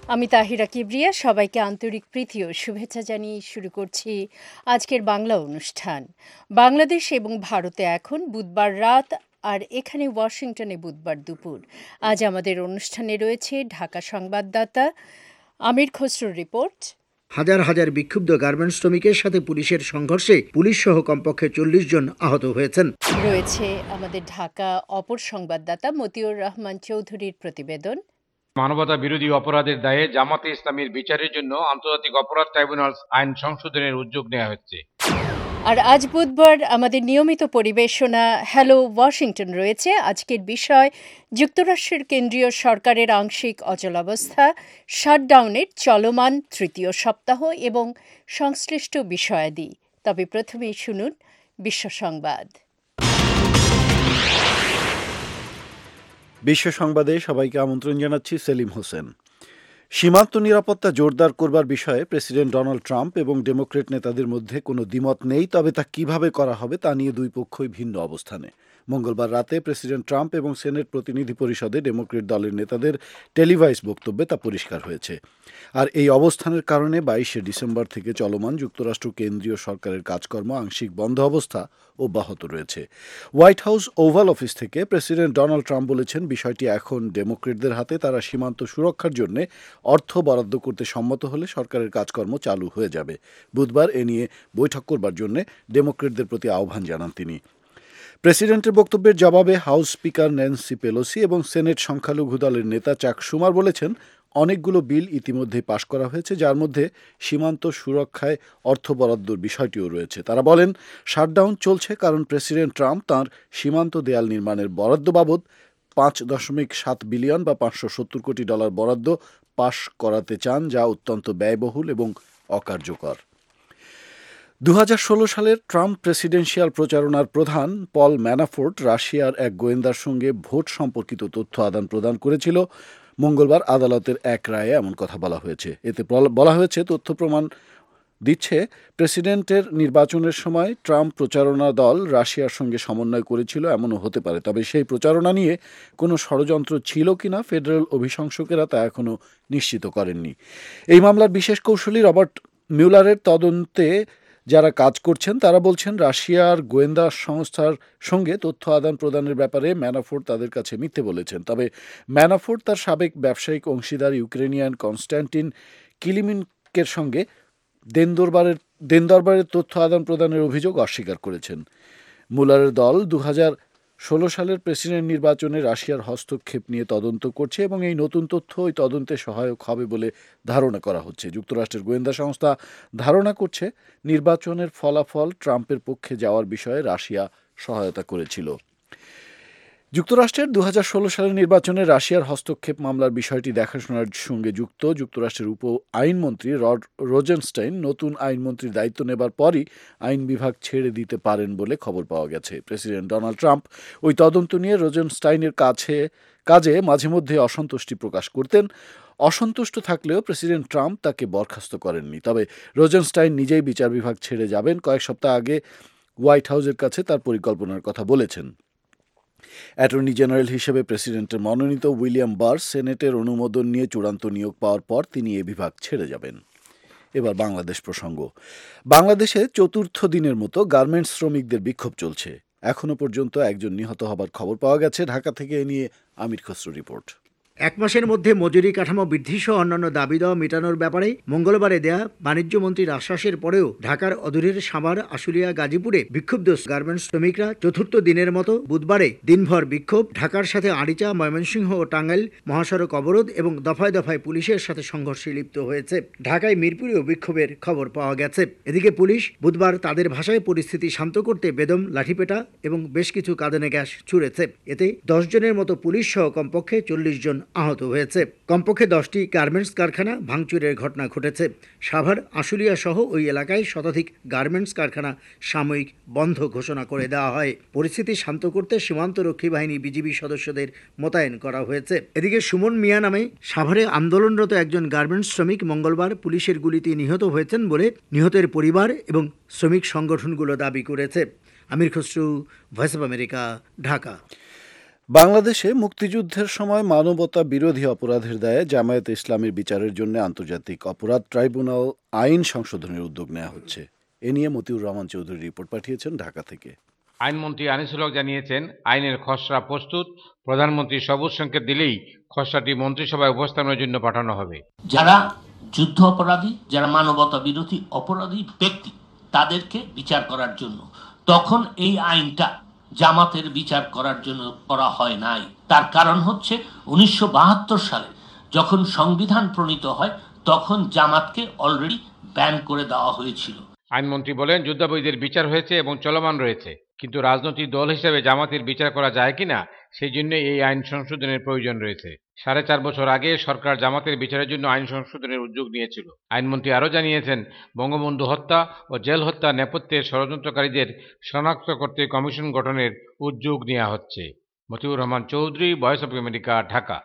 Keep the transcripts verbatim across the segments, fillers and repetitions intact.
আমি তাহিরা কিবরিয়া, সবাইকে আন্তরিক প্রীতি ও শুভেচ্ছা জানিয়ে শুরু করছি আজকের বাংলা অনুষ্ঠান। বাংলাদেশ এবং ভারতে এখন বুধবার রাত, আর এখানে ওয়াশিংটনে বুধবার দুপুর। আজ আমাদের অনুষ্ঠানে রয়েছে ঢাকা সংবাদদাতা আমির খসরুর রিপোর্ট। হাজার হাজার বিক্ষুব্ধ গার্মেন্টস শ্রমিকের সাথে পুলিশের সংঘর্ষে পুলিশ সহ কমপক্ষে চল্লিশ জন আহত হয়েছেন। রয়েছে আমাদের ঢাকা অপর সংবাদদাতা মতিউর রহমান চৌধুরীর প্রতিবেদন। মানবতা বিরোধী অপরাধের দায়ে জামাতে ইসলামীর বিচারের জন্য আন্তর্জাতিক অপরাধ ট্রাইব্যুনাল আইন সংশোধনের উদ্যোগ নেওয়া হচ্ছে। আর আজ বুধবার আমাদের নিয়মিত পরিবেশনা হ্যালো ওয়াশিংটন রয়েছে। আজকের বিষয় যুক্তরাষ্ট্রের কেন্দ্রীয় সরকারের আংশিক অচলাবস্থা, শাটডাউনের চলমান তৃতীয় সপ্তাহ এবং সংশ্লিষ্ট বিষয়াদি। তবে প্রথমেই শুনুন বিশ্ব সংবাদ। বিশ্ব সংবাদে সবাইকে আমন্ত্রণ জানাচ্ছি সেলিম হোসেন। সীমান্ত নিরাপত্তা জোরদার করবার বিষয়ে প্রেসিডেন্ট ডোনাল্ড ট্রাম্প এবং ডেমোক্রেট নেতাদের মধ্যে কোনো দ্বিমত নেই, তবে তা কিভাবে করা হবে তা নিয়ে দুই পক্ষই ভিন্ন অবস্থানে। মঙ্গলবার রাতে প্রেসিডেন্ট ট্রাম্প এবং সেনেট প্রতিনিধি পরিষদে ডেমোক্রেট দলের নেতাদের টেলিভাইজ বক্তব্যে তা পরিষ্কার হয়েছে। আর এই অবস্থানের কারণে বাইশে ডিসেম্বর থেকে চলমান যুক্তরাষ্ট্র কেন্দ্রীয় সরকারের কাজকর্ম আংশিক বন্ধ অবস্থা অব্যাহত রয়েছে। হোয়াইট হাউস ওভাল অফিস থেকে প্রেসিডেন্ট ডোনাল্ড ট্রাম্প বলেছেন, বিষয়টি এখন ডেমোক্রেটদের হাতে। তারা সীমান্ত সুরক্ষার জন্য অর্থ বরাদ্দ করতে সম্মত হলে সরকারের কাজকর্ম চালু হয়ে যাবে। বুধবার এ নিয়ে বৈঠক করবার জন্য ডেমোক্রেটদের প্রতি আহ্বান জানান তিনি। প্রেসিডেন্টের বক্তব্যের জবাবে হাউস স্পিকার ন্যান্সি পেলোসি এবং সেনেট সংখ্যালঘু দলের নেতা চাক শুমার বলেছেন, অনেকগুলো বিল ইতিমধ্যেই পাশ করা হয়েছে, যার মধ্যে সীমান্ত সুরক্ষায় অর্থ বরাদ্দর বিষয়টিও রয়েছে। তারা বলেন, শাটডাউন চলছে কারণ প্রেসিডেন্ট ট্রাম্প তাঁর সীমান্ত দেয়াল নির্মাণের বরাদ্দ বাবদ পাঁচ দশমিক সাত বিলিয়ন বা পাঁচশো সত্তর কোটি ডলার বরাদ্দ পাশ করাতে চান, যা অত্যন্ত ব্যয়বহুল এবং অকার্যকর। দু হাজার ষোলো সালের ট্রাম্প প্রেসিডেন্সিয়াল প্রচারণার প্রধান পল ম্যানাফোর্ট রাশিয়ার এক গোয়েন্দার সঙ্গে ভোট সম্পর্কিত তথ্য আদান প্রদান করেছিল। মঙ্গলবার আদালতের এক রায়ে এমন কথা বলা হয়েছে। এতে বলা হয়েছে, তথ্য প্রমাণ দিচ্ছে প্রেসিডেন্টের নির্বাচনের সময় ট্রাম্প প্রচারণা দল রাশিয়ার সঙ্গে সমন্বয় করেছিল, এমনও হতে পারে। তবে সেই প্রচারণা নিয়ে কোনো ষড়যন্ত্র ছিল কিনা ফেডারেল অভিশংসকেরা তা এখনও নিশ্চিত করেননি। এই মামলার বিশেষ কৌঁসুলি রবার্ট মিউলারের তদন্তে যারা কাজ করছেন তারা বলছেন, রাশিয়ার গোয়েন্দা সংস্থার সঙ্গে তথ্য আদান প্রদানের ব্যাপারে ম্যানাফোর্ট তাদের কাছে মিথ্যে বলেছেন। তবে ম্যানাফোর্ট তার সাবেক ব্যবসায়িক অংশীদার ইউক্রেনিয়ান কনস্ট্যান্টিন কিলিমিনকের সঙ্গে দেন দরবারের দেন দরবারের তথ্য আদান প্রদানের অভিযোগ অস্বীকার করেছেন। মুলারের দল দু হাজার ষোলো সালের প্রেসিডেন্ট নির্বাচনে রাশিয়ার হস্তক্ষেপ নিয়ে তদন্ত করছে এবং এই নতুন তথ্য ওই তদন্তে সহায়ক হবে বলে ধারণা করা হচ্ছে। যুক্তরাষ্ট্রের গোয়েন্দা সংস্থা ধারণা করছে, নির্বাচনের ফলাফল ট্রাম্পের পক্ষে যাওয়ার বিষয়ে রাশিয়া সহায়তা করেছিল। যুক্তরাষ্ট্রের দু হাজার ষোলো সালের নির্বাচনে রাশিয়ার হস্তক্ষেপ মামলার বিষয়টি দেখাশোনার সঙ্গে যুক্ত যুক্তরাষ্ট্রের উপ আইনমন্ত্রী রড রোজেনস্টাইন নতুন আইনমন্ত্রীর দায়িত্ব নেবার পরই আইন বিভাগ ছেড়ে দিতে পারেন বলে খবর পাওয়া গেছে। প্রেসিডেন্ট ডোনাল্ড ট্রাম্প ওই তদন্ত নিয়ে রোজেনস্টাইনের কাছে কাজে মাঝে মধ্যে অসন্তুষ্টি প্রকাশ করতেন। অসন্তুষ্ট থাকলেও প্রেসিডেন্ট ট্রাম্প তাকে বরখাস্ত করেননি। তবে রোজেনস্টাইন নিজেই বিচার বিভাগ ছেড়ে যাবেন। কয়েক সপ্তাহ আগে হোয়াইট হাউসের কাছে তার পরিকল্পনার কথা বলেছেন। অ্যাটর্নি জেনারেল হিসেবে প্রেসিডেন্টের মনোনীত উইলিয়াম বার্র সেনেটের অনুমোদন নিয়ে চূড়ান্ত নিয়োগ পাওয়ার পর তিনি এ বিভাগ ছেড়ে যাবেন। এবার বাংলাদেশ প্রসঙ্গ। বাংলাদেশে চতুর্থ দিনের মতো গার্মেন্টস শ্রমিকদের বিক্ষোভ চলছে। এখনো পর্যন্ত একজন নিহত হবার খবর পাওয়া গেছে। ঢাকা থেকে এ নিয়ে আমির খসরু রিপোর্ট। এক মাসের মধ্যে মজুরি কাঠামো বৃদ্ধি সহ অন্যান্য দাবি দেওয়া মেটানোর ব্যাপারে মঙ্গলবারে দেয়া বাণিজ্য মন্ত্রীর আশ্বাসের পরেও ঢাকার অদূরের সাভার, আশুলিয়া, গাজীপুরে বিক্ষুব্ধ গার্মেন্টস শ্রমিকরা চতুর্থ দিনের মতো বুধবারে দিনভর বিক্ষোভ। ঢাকার সাথে আরিচা, ময়মনসিংহ ও টাঙ্গাইল মহাসড়ক অবরোধ এবং দফায় দফায় পুলিশের সাথে সংঘর্ষে লিপ্ত হয়েছে। ঢাকায় মিরপুরেও বিক্ষোভের খবর পাওয়া গেছে। এদিকে পুলিশ বুধবার তাদের ভাষায় পরিস্থিতি শান্ত করতে বেদম, লাঠিপেটা এবং বেশ কিছু কাঁদানে গ্যাস ছুড়েছে। এতে দশ জনের মতো পুলিশ সহ কমপক্ষে চল্লিশ জন আহত হয়েছে। কমপক্ষে দশটি গার্মেন্টস কারখানা ভাঙচুরের ঘটনা ঘটেছে। সাভার, আশুলিয়া সহ ওই এলাকায় শতাধিক গার্মেন্টস কারখানা সাময়িক বন্ধ ঘোষণা করে দেওয়া হয়। পরিস্থিতি শান্ত করতে সীমান্তরক্ষী বাহিনী বিজিবি সদস্যদের মোতায়েন করা হয়েছে। এদিকে সুমন মিয়া নামে সাভারে আন্দোলনরত একজন গার্মেন্টস শ্রমিক মঙ্গলবার পুলিশের গুলিতে নিহত হয়েছেন বলে নিহতের পরিবার এবং শ্রমিক সংগঠনগুলো দাবি করেছে। Amir Khasru, Voice of America, Dhaka. বাংলাদেশে মুক্তিযুদ্ধের সময় মানবতা বিরোধী অপরাধের দায়ে জামায়াতে ইসলামীর বিচারের জন্য আন্তর্জাতিক অপরাধ ট্রাইব্যুনাল আইন সংশোধনের উদ্যোগ নেওয়া হচ্ছে। এ নিয়ে মতিউর রহমান চৌধুরী রিপোর্ট পাঠিয়েছেন ঢাকা থেকে। আইনমন্ত্রী আনিসুল হক জানিয়েছেন, আইনের খসড়া প্রস্তুত, প্রধানমন্ত্রী সবুজ সংকেত দিলেই খসড়াটি মন্ত্রিসভায় উপস্থাপনের জন্য পাঠানো হবে। যারা যুদ্ধ অপরাধী, যারা মানবতা বিরোধী অপরাধী ব্যক্তি, তাদেরকে বিচার করার জন্য, তখন এই আইনটা জামাতের বিচার করার জন্য করা হয় নাই। তার কারণ হচ্ছে উনিশশো বাহাত্তর সালে যখন সংবিধান প্রণীত হয় তখন জামাতকে অলরেডি ব্যান করে দেওয়া হয়েছিল। আইনমন্ত্রী বলেন, যুদ্ধাপরাধীদের বিচার হয়েছে এবং চলমান রয়েছে, কিন্তু রাজনৈতিক দল হিসেবে জামাতের বিচার করা যায় কিনা সেই জন্য এই আইন সংশোধনের প্রয়োজন রয়েছে। সাড়ে চার বছর আগে সরকার জামাতের বিচারের জন্য আইন সংশোধনের উদ্যোগ নিয়েছিল। আইনমন্ত্রী আরও জানিয়েছেন, বঙ্গবন্ধু হত্যা ও জেল হত্যা নেপথ্যে ষড়যন্ত্রকারীদের শনাক্ত করতে কমিশন গঠনের উদ্যোগ নেওয়া হচ্ছে। Motiur Rahman Chowdhury, Voice of America, Dhaka.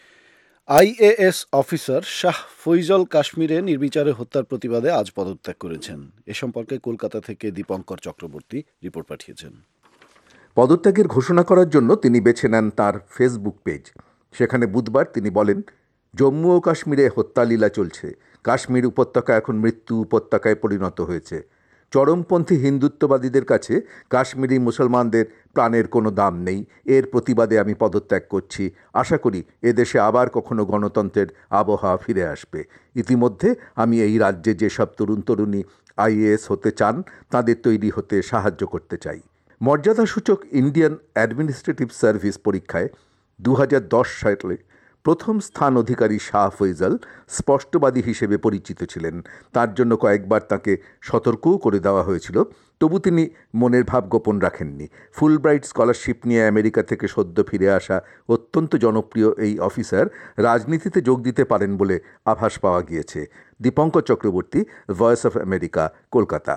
IAS officer Shah Faesal কাশ্মীরে নির্বিচারে হত্যার প্রতিবাদে আজ পদত্যাগ করেছেন। এ সম্পর্কে কলকাতা থেকে দীপঙ্কর চক্রবর্তী রিপোর্ট পাঠিয়েছেন। পদত্যাগের ঘোষণা করার জন্য তিনি বেছে নেন তার ফেসবুক পেজ। সেখানে বুধবার তিনি বলেন, জম্মু ও কাশ্মীরে হত্যালীলা চলছে। কাশ্মীর উপত্যকা এখন মৃত্যু উপত্যকায় পরিণত হয়েছে। চরমপন্থী হিন্দুত্ববাদীদের কাছে কাশ্মীরি মুসলমানদের প্রাণের কোনো দাম নেই। এর প্রতিবাদে আমি পদত্যাগ করছি। আশা করি এদেশে আবার কখনো গণতন্ত্রের আবহাওয়া ফিরে আসবে। ইতিমধ্যে আমি এই রাজ্যে যেসব তরুণ তরুণী আইএএস হতে চান তাদের তৈরি হতে সাহায্য করতে চাই। মর্যাদাসূচক ইন্ডিয়ান অ্যাডমিনিস্ট্রেটিভ সার্ভিস পরীক্ষায় দু হাজার দশ সালে প্রথম স্থান অধিকারী শাহ ফৈজল স্পষ্টবাদী হিসেবে পরিচিত ছিলেন। তার জন্য কয়েকবার তাকে সতর্কও করে দেওয়া হয়েছিল, তবু তিনি মনের ভাব গোপন রাখেননি। ফুলব্রাইট স্কলারশিপ নিয়ে আমেরিকা থেকে সদ্য ফিরে আসা অত্যন্ত জনপ্রিয় এই অফিসার রাজনীতিতে যোগ দিতে পারেন বলে আভাস পাওয়া গিয়েছে। Dipankar Chakraborty, Voice of America, Kolkata.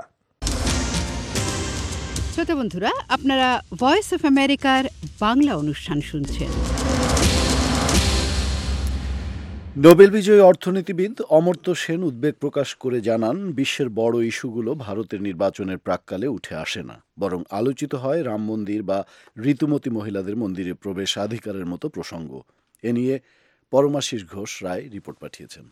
শ্রোতা বন্ধুরা, আপনারা ভয়েস অফ আমেরিকার বাংলা অনুষ্ঠান শুনছেন। নোবেল বিজয়ী অর্থনীতিবিদ অমর্ত্য সেন উদ্বেগ প্রকাশ করে জানান, বিশ্বের বড় ইস্যুগুলো ভারতের নির্বাচনের প্রাক্কালে উঠে আসে না, বরং আলোচিত হয় রাম মন্দির বা ঋতুমতী মহিলাদের মন্দিরে প্রবেশাধিকারের মতো প্রসঙ্গ। এ নিয়ে পরমাশিস ঘোষ রায় রিপোর্ট পাঠিয়েছেন।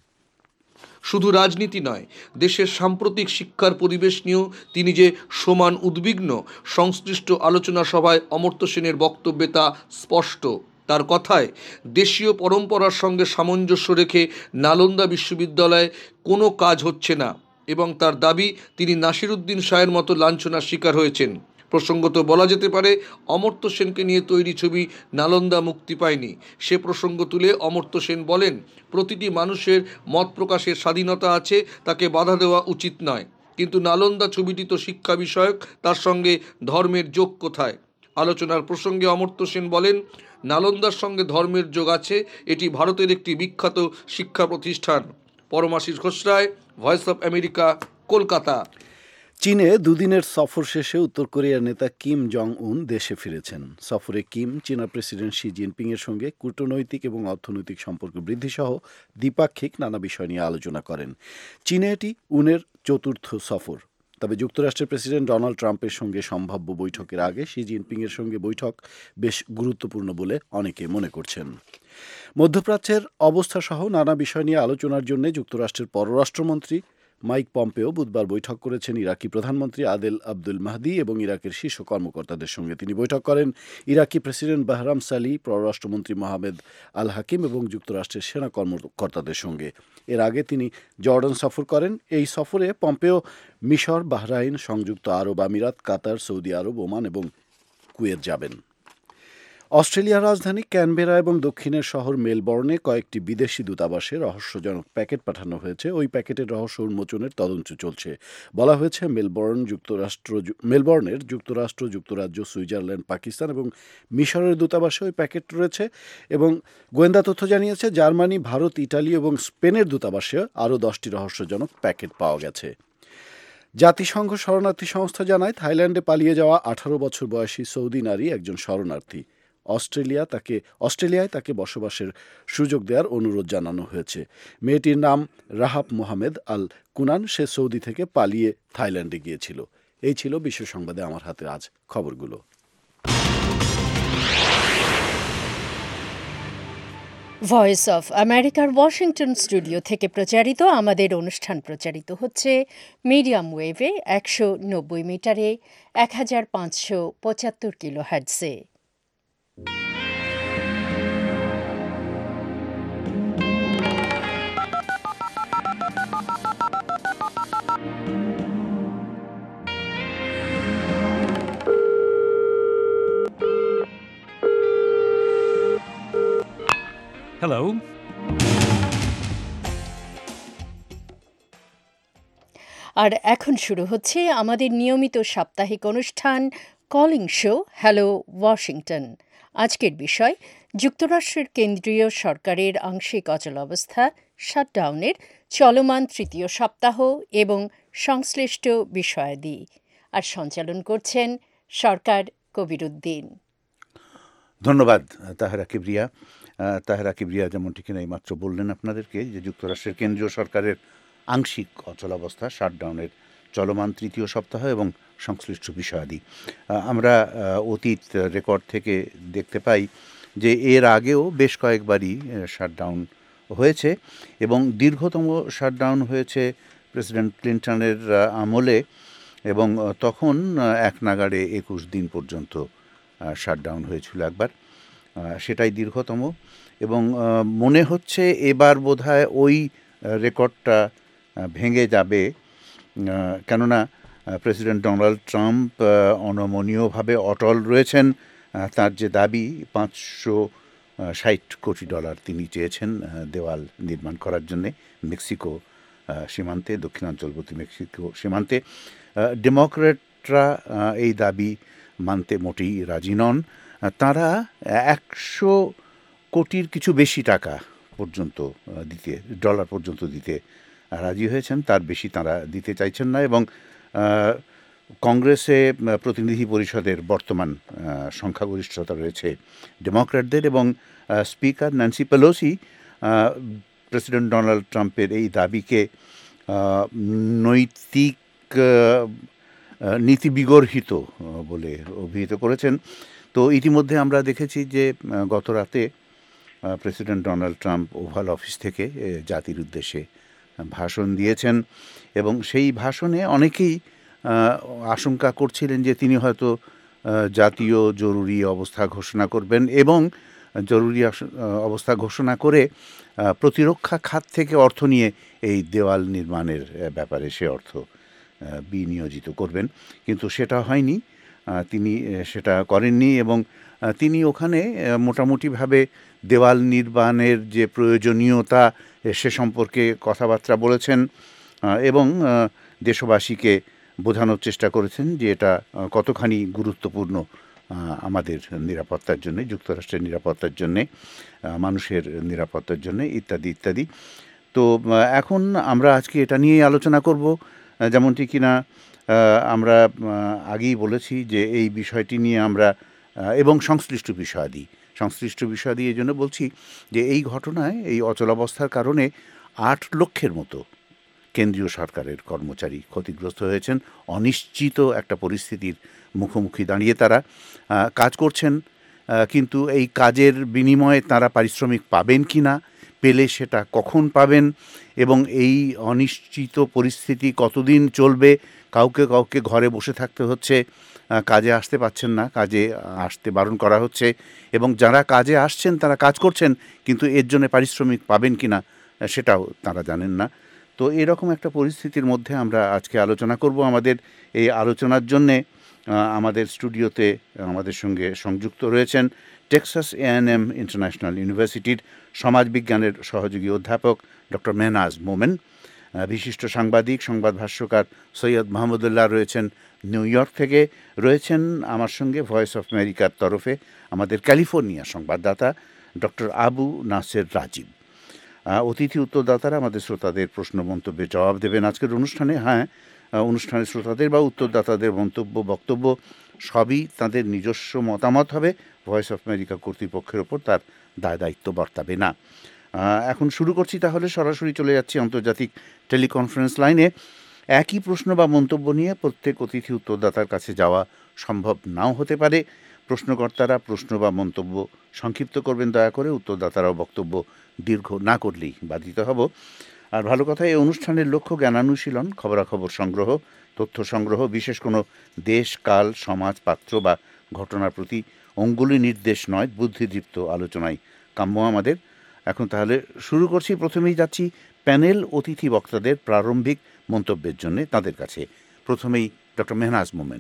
শুধু রাজনীতি নয়, দেশের সাম্প্রতিক শিক্ষার পরিবেশ নিয়েও তিনি যে সমান উদ্বিগ্ন, সংশ্লিষ্ট আলোচনা সভায় অমর্ত্য সেনের বক্তব্যে তা স্পষ্ট। তার কথায়, দেশীয় পরম্পরার সঙ্গে সামঞ্জস্য রেখে নালন্দা বিশ্ববিদ্যালয়ে কোনো কাজ হচ্ছে না এবং তার দাবি তিনি নাসিরুদ্দিন শাহের মতো লাঞ্ছনার শিকার হয়েছেন। প্রসঙ্গত বলা যেতে পারে, অমর্ত্য সেনকে নিয়ে তৈরি ছবি নালন্দা মুক্তি পায়নি। সে প্রসঙ্গ তুলে অমর্ত্য সেন বলেন, প্রতিটি মানুষের মত প্রকাশের স্বাধীনতা আছে, তাকে বাধা দেওয়া উচিত নয়, কিন্তু নালন্দা ছবিটি তো শিক্ষা বিষয়ক, তার সঙ্গে ধর্মের যোগ কোথায়? আলোচনার প্রসঙ্গে অমর্ত্য সেন বলেন, নালন্দার সঙ্গে ধর্মের যোগ আছে, এটি ভারতের একটি বিখ্যাত শিক্ষা প্রতিষ্ঠান। Paramashis Ghosh Roy, Voice of America, Kolkata. চীনে দুদিনের সফর শেষে উত্তর কোরিয়ার নেতা কিম জং উন দেশে ফিরেছেন। সফরে কিম চীনা প্রেসিডেন্ট শি জিনপিং এর সঙ্গে কূটনৈতিক এবং অর্থনৈতিক সম্পর্ক বৃদ্ধি সহ দ্বিপাক্ষিক নানা বিষয় নিয়ে আলোচনা করেন। চীনে এটি উনের চতুর্থ সফর। তবে যুক্তরাষ্ট্রের প্রেসিডেন্ট ডোনাল্ড ট্রাম্পের সঙ্গে সম্ভাব্য বৈঠকের আগে শি জিনপিং এর সঙ্গে বৈঠক বেশ গুরুত্বপূর্ণ বলে অনেকে মনে করছেন। মধ্যপ্রাচ্যের অবস্থা সহ নানা বিষয় নিয়ে আলোচনার জন্য যুক্তরাষ্ট্রের পররাষ্ট্রমন্ত্রী মাইক পম্পেও বুধবার বৈঠক করেছেন ইরাকি প্রধানমন্ত্রী আদেল আব্দুল মাহদি এবং ইরাকের শীর্ষ কর্মকর্তাদের সঙ্গে তিনি বৈঠক করেন। ইরাকি প্রেসিডেন্ট বাহরাম সালি, পররাষ্ট্রমন্ত্রী মোহাম্মদ আল হাকিম এবং যুক্তরাষ্ট্রের সেনা কর্মকর্তাদের সঙ্গে। এর আগে তিনি জর্ডান সফর করেন। এই সফরে পম্পেও মিশর, বাহরাইন, সংযুক্ত আরব আমিরাত, কাতার, সৌদি আরব, ওমান এবং কুয়েত যাবেন। অস্ট্রেলিয়ার রাজধানী ক্যানবেরা এবং দক্ষিণের শহর মেলবোর্নে কয়েকটি বিদেশি দূতাবাসে রহস্যজনক প্যাকেট পাঠানো হয়েছে। ওই প্যাকেটের রহস্য উন্মোচনের তদন্ত চলছে। বলা হয়েছে, মেলবোর্ন যুক্তরাষ্ট্র মেলবোর্নের যুক্তরাষ্ট্র, যুক্তরাজ্য, সুইজারল্যান্ড, পাকিস্তান এবং মিশরের দূতাবাসে ওই প্যাকেট রয়েছে এবং গোয়েন্দা তথ্য জানিয়েছে জার্মানি, ভারত, ইটালি এবং স্পেনের দূতাবাসে আরও দশটি রহস্যজনক প্যাকেট পাওয়া গেছে। জাতিসংঘ শরণার্থী সংস্থা জানায়, থাইল্যান্ডে পালিয়ে যাওয়া আঠারো বছর বয়সী সৌদি নারী একজন শরণার্থী। অস্ট্রেলিয়া তাকে অস্ট্রেলিয়ায় তাকে বসবাসের সুযোগ দেওয়ার অনুরোধ জানানো হয়েছে। মেয়েটির নাম রাহাব মোহাম্মদ আল কুনান। সে সৌদি থেকে পালিয়ে থাইল্যান্ডে গিয়েছিল। এই ছিল বিশ্ব সংবাদে আমার হাতে আজ খবরগুলো। ভয়েস অফ আমেরিকার ওয়াশিংটন স্টুডিও থেকে প্রচারিত আমাদের অনুষ্ঠান প্রচারিত হচ্ছে মিডিয়াম ওয়েভে একশো নব্বই মিটারে এক হাজার পাঁচশো পঁচাত্তর কিলো হার্টসে। Hello. আর এখন শুরু হচ্ছে আমাদের নিয়মিত সাপ্তাহিক অনুষ্ঠান কলিং শো হ্যালো ওয়াশিংটন। আজকের বিষয় যুক্তরাষ্ট্রের কেন্দ্রীয় সরকারের আংশিক অচলাবস্থা, শাটডাউনের চলমান তৃতীয় সপ্তাহ এবং সংশ্লিষ্ট বিষয়াদি। আর সঞ্চালন করছেন সরকার কবিরুদ্দিন। ধন্যবাদ তাহেরা কিবরিয়া। তাহেরা কিবরিয়া যেমনটি কিনা এইমাত্র বললেন আপনাদেরকে যে যুক্তরাষ্ট্রের কেন্দ্রীয় সরকারের আংশিক অচলাবস্থা, শাটডাউনের চলমান তৃতীয় সপ্তাহ এবং সংশ্লিষ্ট বিষয়াদি। আমরা অতীত রেকর্ড থেকে দেখতে পাই যে এর আগেও বেশ কয়েকবারই শাটডাউন হয়েছে এবং দীর্ঘতম শাটডাউন হয়েছে প্রেসিডেন্ট ক্লিন্টনের আমলে এবং তখন এক নাগাড়ে একুশ দিন পর্যন্ত শাটডাউন হয়েছিল একবার, সেটাই দীর্ঘতম। এবং মনে হচ্ছে এবার বোধহয় ওই রেকর্ডটা ভেঙে যাবে, কেননা প্রেসিডেন্ট ডোনাল্ড ট্রাম্প অনমনীয়ভাবে অটল রয়েছেন। তার যে দাবি পাঁচশো ষাট কোটি ডলার তিনি চেয়েছেন দেওয়াল নির্মাণ করার জন্যে মেক্সিকো সীমান্তে, দক্ষিণাঞ্চলবর্তী মেক্সিকো সীমান্তে, ডেমোক্র্যাটরা এই দাবি মানতে মোটেই রাজি নন। তারা একশো কোটির কিছু বেশি টাকা পর্যন্ত দিতে, ডলার পর্যন্ত দিতে রাজি হয়েছেন, তার বেশি তারা দিতে চাইছেন না। এবং কংগ্রেসে প্রতিনিধি পরিষদের বর্তমান সংখ্যাগরিষ্ঠতা রয়েছে ডেমোক্র্যাটদের এবং speaker Nancy Pelosi president Donald ট্রাম্পের এই দাবিকে নৈতিক নীতি বিগর্হিত বলে অভিহিত করেছেন। তো ইতিমধ্যে আমরা দেখেছি যে গত রাতে president Donald Trump Oval Office থেকে জাতির উদ্দেশ্যে ভাষণ দিয়েছেন এবং সেই ভাষণে অনেকেই আশঙ্কা করছিলেন যে তিনি হয়তো জাতীয় জরুরি অবস্থা ঘোষণা করবেন এবং জরুরি অবস্থা ঘোষণা করে প্রতিরক্ষা খাত থেকে অর্থ নিয়ে এই দেওয়াল নির্মাণের ব্যাপারে সে অর্থ বিনিয়োজিত করবেন, কিন্তু সেটা হয়নি। তিনি সেটা করেননি এবং তিনি ওখানে মোটামুটিভাবে দেওয়াল নির্মাণের যে প্রয়োজনীয়তা সে সম্পর্কে কথাবার্তা বলেছেন এবং দেশবাসীকে বোঝানোর চেষ্টা করেছেন যে এটা কতখানি গুরুত্বপূর্ণ আমাদের নিরাপত্তার জন্যে, যুক্তরাষ্ট্রের নিরাপত্তার জন্যে, মানুষের নিরাপত্তার জন্যে ইত্যাদি ইত্যাদি। তো এখন আমরা আজকে এটা নিয়েই আলোচনা করব, যেমনটি কিনা আমরা আগেই বলেছি যে এই বিষয়টি নিয়ে আমরা এবং সংশ্লিষ্ট বিষয়াদি সংশ্লিষ্ট বিষয়াদি এই জন্য বলছি যে এই ঘটনায়, এই অচলাবস্থার কারণে আট লক্ষের মতো কেন্দ্রীয় সরকারের কর্মচারী ক্ষতিগ্রস্ত হয়েছেন। অনিশ্চিত একটা পরিস্থিতির মুখোমুখি দাঁড়িয়ে তারা কাজ করছেন, কিন্তু এই কাজের বিনিময়ে তারা পারিশ্রমিক পাবেন কি না, পেলে সেটা কখন পাবেন এবং এই অনিশ্চিত পরিস্থিতি কতদিন চলবে। কাউকে কাউকে ঘরে বসে থাকতে হচ্ছে, কাজে আসতে পারছেন না, কাজে আসতে বারণ করা হচ্ছে এবং যারা কাজে আসছেন তারা কাজ করছেন কিন্তু এর জন্য পারিশ্রমিক পাবেন কি না সেটাও তারা জানেন না। তো এরকম একটা পরিস্থিতির মধ্যে আমরা আজকে আলোচনা করব। আমাদের এই আলোচনার জন্যে আমাদের স্টুডিওতে আমাদের সঙ্গে সংযুক্ত রয়েছেন Texas A and M international ইউনিভার্সিটির সমাজবিজ্ঞানের সহযোগী অধ্যাপক ডক্টর মেহনাজ মোমেন, বিশিষ্ট সাংবাদিক, সংবাদ ভাষ্যকার সৈয়দ মাহমুদুল্লাহ রয়েছেন নিউ ইয়র্ক থেকে, রয়েছেন আমার সঙ্গে ভয়েস অফ আমেরিকার তরফে আমাদের ক্যালিফোর্নিয়া সংবাদদাতা ডক্টর আবু নাসের রাজীব। অতিথি উত্তরদাতারা আমাদের শ্রোতাদের প্রশ্ন মন্তব্যের জবাব দেবেন আজকের অনুষ্ঠানে। হ্যাঁ, অনুষ্ঠানের শ্রোতাদের বা উত্তরদাতাদের মন্তব্য, বক্তব্য সবই তাদের নিজস্ব মতামত হবে, ভয়েস অফ আমেরিকা কর্তৃপক্ষের ওপর তার দায় দায়িত্ব বর্তাবে না। এখন শুরু করছি, তাহলে সরাসরি চলে যাচ্ছি আন্তর্জাতিক টেলিকনফারেন্স লাইনে। একই প্রশ্ন বা মন্তব্য নিয়ে প্রত্যেক অতিথি উত্তরদাতার কাছে যাওয়া সম্ভব নাও হতে পারে, প্রশ্নকর্তারা প্রশ্ন বা মন্তব্য সংক্ষিপ্ত করবেন দয়া করে, উত্তরদাতারাও বক্তব্য দীর্ঘ না করলেই বাধিত হব। আর ভালো কথা, এই অনুষ্ঠানের লক্ষ্য জ্ঞানানুশীলন, খবরাখবর সংগ্রহ, তথ্য সংগ্রহ, বিশেষ কোনো দেশ, কাল, সমাজ, পাত্র বা ঘটনার প্রতি অঙ্গুলি নির্দেশ নয়, বুদ্ধিদীপ্ত আলোচনায় কাম্য আমাদের। এখন তাহলে শুরু করছি। প্রথমেই যাচ্ছি প্যানেল অতিথি বক্তাদের প্রারম্ভিক মন্তব্যের জন্য তাদের কাছে। প্রথমেই ডক্টর মেহনাজ মোমেন।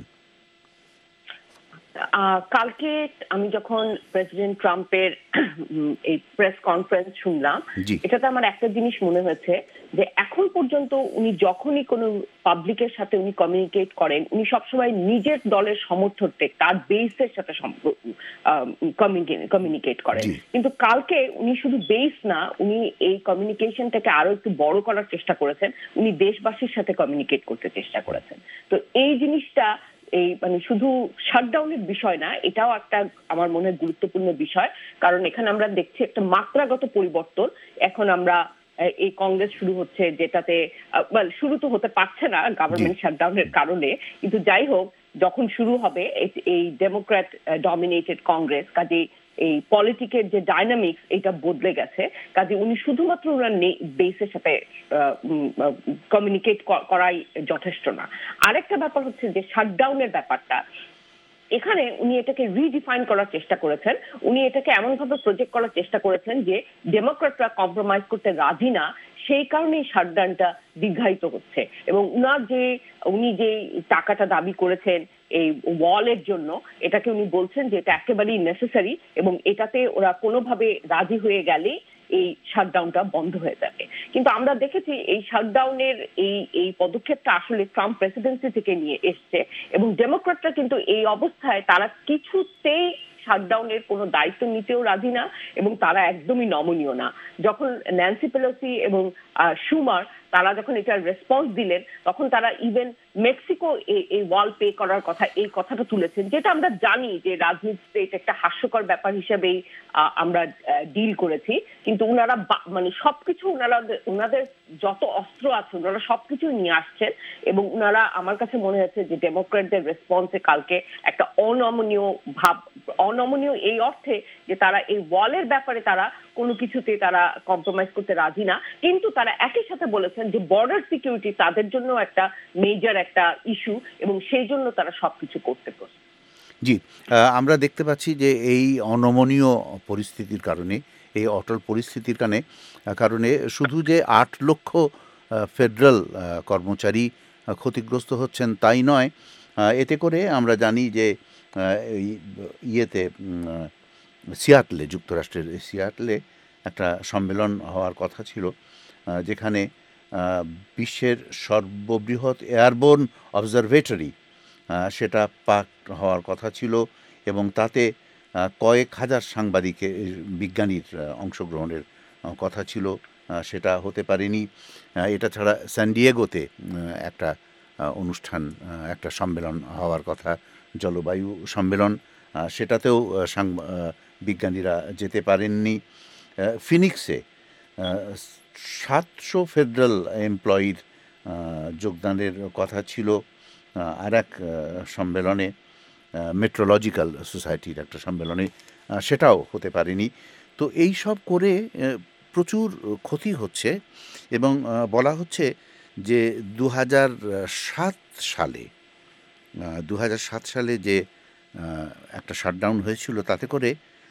কালকে আমি যখন প্রেসিডেন্ট ট্রাম্পের এই প্রেস কনফারেন্স শুনলাম, এটাতে আমার একটা জিনিস মনে হয়েছে যে এখন পর্যন্ত উনি যখনই কোনো পাবলিকের সাথে উনি কমিউনিকেট করেন, উনি সবসময় নিজের দলের সমর্থকদের, তার বেসের সাথে কমিউনিকেট করেন। কিন্তু কালকে উনি শুধু বেস না, উনি এই কমিউনিকেশনটাকে আরো একটু বড় করার চেষ্টা করেছেন। উনি দেশবাসীর সাথে কমিউনিকেট করতে চেষ্টা করেছেন। তো এই জিনিসটা এই মানে শুধু শাটডাউনের বিষয় না, এটাও একটা আমার মনে হয় গুরুত্বপূর্ণ বিষয়। কারণ এখানে আমরা দেখছি একটা মাত্রাগত পরিবর্তন। এখন আমরা এই কংগ্রেস শুরু হচ্ছে, যেটাতে শুরু তো হতে পারছে না গভর্নমেন্ট শাটডাউনের কারণে, কিন্তু যাই হোক যখন শুরু হবে এই ডেমোক্র্যাট ডমিনেটেড কংগ্রেস, কাজে এই পলিটিকের যে ডাইনামিক্স এটা বদলে গেছে। কাজে উনি শুধুমাত্র ওনার বেসের সাথে কমিউনিকেট করাই যথেষ্ট না। আরেকটা ব্যাপার হচ্ছে যে শাটডাউনের ব্যাপারটা, এখানে উনি এটাকে রিডিফাইন করার চেষ্টা করেছেন। উনি এটাকে এমন ভাবে প্রজেক্ট করার চেষ্টা করেছেন যে ডেমোক্রেটরা কম্প্রোমাইজ করতে রাজি না, সেই কারণেই শাটডাউনটা দীর্ঘায়িত হচ্ছে। এবং উনার যে উনি যে টাকাটা দাবি করেছেন এই ওয়ালের জন্য, এটাকে উনি বলছেন যে এটা একেবারেই নেসেসারি এবং এটাতে ওরা কোনোভাবে রাজি হয়ে গেলে এই শাটডাউনটা বন্ধ হয়ে যাবে। কিন্তু আমরা দেখেছি এই শাটডাউনের এই এই পদক্ষেপটা আসলে ট্রাম্প প্রেসিডেন্সি থেকে নিয়ে এসছে এবং ডেমোক্রেটরা কিন্তু এই অবস্থায় তারা কিছুতেই শাটডাউনের কোনো দায়িত্ব নিতেও রাজি না এবং তারা একদমই নমনীয় না। যখন ন্যান্সি পেলোসি এবং শুমার তারা যখন এটার রেসপন্স দিলেন, তখন তারা ইভেন মেক্সিকো এই ওয়াল পে করার কথা, এই কথাটা তুলেছেন, যেটা আমরা জানি যে রাজনীতিতে এটা একটা হাস্যকর ব্যাপার হিসেবেই আমরা ডিল করেছি। কিন্তু ওনারা মানে সবকিছু ওনারা ওনাদের যত অস্ত্র আছে ওনারা সবকিছু নিয়ে আসছেন এবং ওনারা, আমার কাছে মনে হচ্ছে যে ডেমোক্রেটদের রেসপন্সে কালকে একটা অনমনীয় ভাব, অনমনীয় এই অর্থে যে তারা এই ওয়ালের ব্যাপারে তারা কোনো কিছুতে তারা কম্প্রোমাইজ করতে রাজি না, কিন্তু তারা একই সাথে বলেছেন যে বর্ডার সিকিউরিটি তাদের জন্য একটা মেজর একটা ইস্যু এবং সেই জন্য তারা সবকিছু করতে পারছে। জি, আমরা দেখতে পাচ্ছি যে এই অনমনীয় পরিস্থিতির কারণে, এই অটল পরিস্থিতির কারণে কারণে শুধু যে আট লক্ষ ফেডারেল কর্মচারী ক্ষতিগ্রস্ত হচ্ছেন তাই নয়, এতে করে আমরা জানি যে ইয়েতে সিয়াটলে, যুক্তরাষ্ট্রের সিয়াটলে একটা সম্মেলন হওয়ার কথা ছিল, যেখানে বিশ্বের সর্ববৃহৎ এয়ারবোর্ন অবজারভেটরি সেটা পাক হওয়ার কথা ছিল এবং তাতে কয়েক হাজার সাংবাদিকের, বিজ্ঞানীর অংশগ্রহণের কথা ছিল, সেটা হতে পারেনি। এটা ছাড়া স্যানডিয়েগোতে একটা অনুষ্ঠান, একটা সম্মেলন হওয়ার কথা, জলবায়ু সম্মেলন, সেটাতেও বিজ্ঞানীরা যেতে পারেননি। ফিনিক্সে সাতশো ফেডারেল এমপ্লয়ির যোগদানের কথা ছিল আর এক সম্মেলনে, মেট্রোলজিক্যাল সোসাইটির একটা সম্মেলনে, সেটাও হতে পারেনি। তো এই সব করে প্রচুর ক্ষতি হচ্ছে এবং বলা হচ্ছে যে দু হাজার সাত সালে দু হাজার সাত সালে যে একটা শাটডাউন হয়েছিল, তাতে করে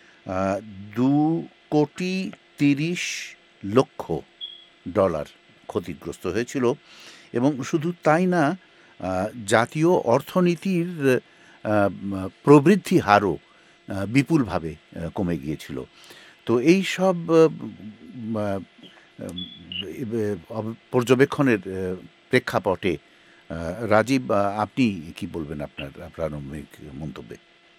দু কোটি তিরিশ লক্ষ ডলার ক্ষতিগ্রস্ত হয়েছিল এবং শুধু তাই না, জাতীয় অর্থনীতির প্রবৃদ্ধি হারও বিপুলভাবে কমে গিয়েছিল। তো এই সব পর্যবেক্ষণের প্রেক্ষাপটে রাজীব, আপনি কি বলবেন আপনার প্রারম্ভিক মন্তব্যে?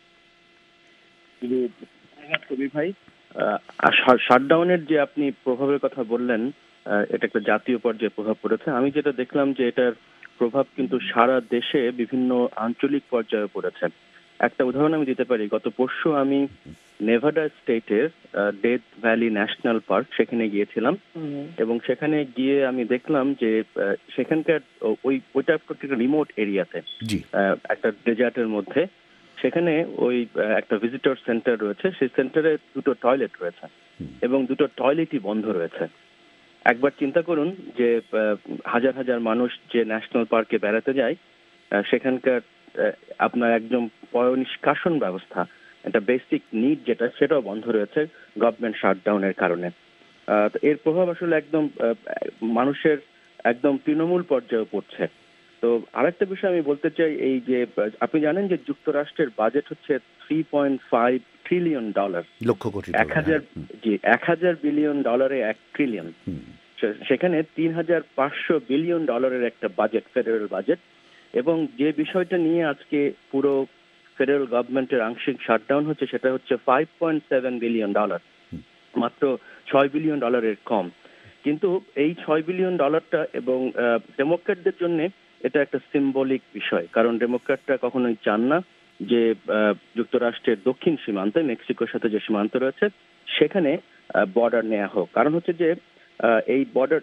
কবি ভাই, শাটডাউনের যে আপনি প্রভাবের কথা বললেন, এটা একটা জাতীয় পর্যায়ে প্রভাব পড়েছে। আমি যেটা দেখলাম যে এটার প্রভাব কিন্তু সারা দেশে বিভিন্ন আঞ্চলিক পর্যায়ে পড়েছে। একটা উদাহরণ আমি দিতে পারি। গত পরশু আমি নেভাডা স্টেটের ডেথ ভ্যালি ন্যাশনাল পার্ক, সেখানে গিয়েছিলাম এবং সেখানে গিয়ে আমি দেখলাম যে সেখানকার ওই ওইটা প্রত্যেকটা রিমোট এরিয়াতে, একটা ডেজার্টের মধ্যে, সেখানে ওই আহ, একটা ভিজিটর সেন্টার রয়েছে, সেই সেন্টারে দুটো টয়লেট রয়েছে এবং দুটো টয়লেটই বন্ধ রয়েছে। একবার চিন্তা করুন যে আহ, হাজার হাজার মানুষ যে ন্যাশনাল পার্কে বেড়াতে যায়, আহ, সেখানকার আহ, আপনার একদম পয় নিষ্কাশন ব্যবস্থা, একটা বেসিক নিড যেটা, সেটাও বন্ধ রয়েছে গভর্নমেন্ট শাটডাউনের কারণে। আহ, তো এর প্রভাব আসলে একদম আহ, মানুষের একদম তৃণমূল পর্যায়ে পড়ছে। তো আরেকটা বিষয় আমি বলতে চাই, এই যে আহ, আপনি জানেন যে যুক্তরাষ্ট্রের বাজেট হচ্ছে three point five trillion dollar, lakh crore এক হাজার জি এক হাজার বিলিয়ন ডলারে এক ট্রিলিয়ন। সেখানে তিন হাজার পাঁচশো বিলিয়ন ডলারের একটা বাজেট, ফেডারেল বাজেট। এবং যে বিষয়টা নিয়ে আজকে পুরো ফেডারেল গভর্নমেন্টের আংশিক শাটডাউন হচ্ছে, সেটা হচ্ছে five point seven billion dollar, মাত্র ছয় বিলিয়ন ডলারের কম। কিন্তু এই ছয় বিলিয়ন ডলারটা এবং ডেমোক্র্যাটদের জন্য এটা একটা সিম্বলিক বিষয়, কারণ ডেমোক্র্যাটরা কখনোই চান না যে যুক্তরাষ্ট্রের দক্ষিণ সীমান্তে মেক্সিকোর সাথে যে সীমান্ত রয়েছে সেখানে বর্ডার নেওয়া হোক। কারণ হচ্ছে যে এই বর্ডার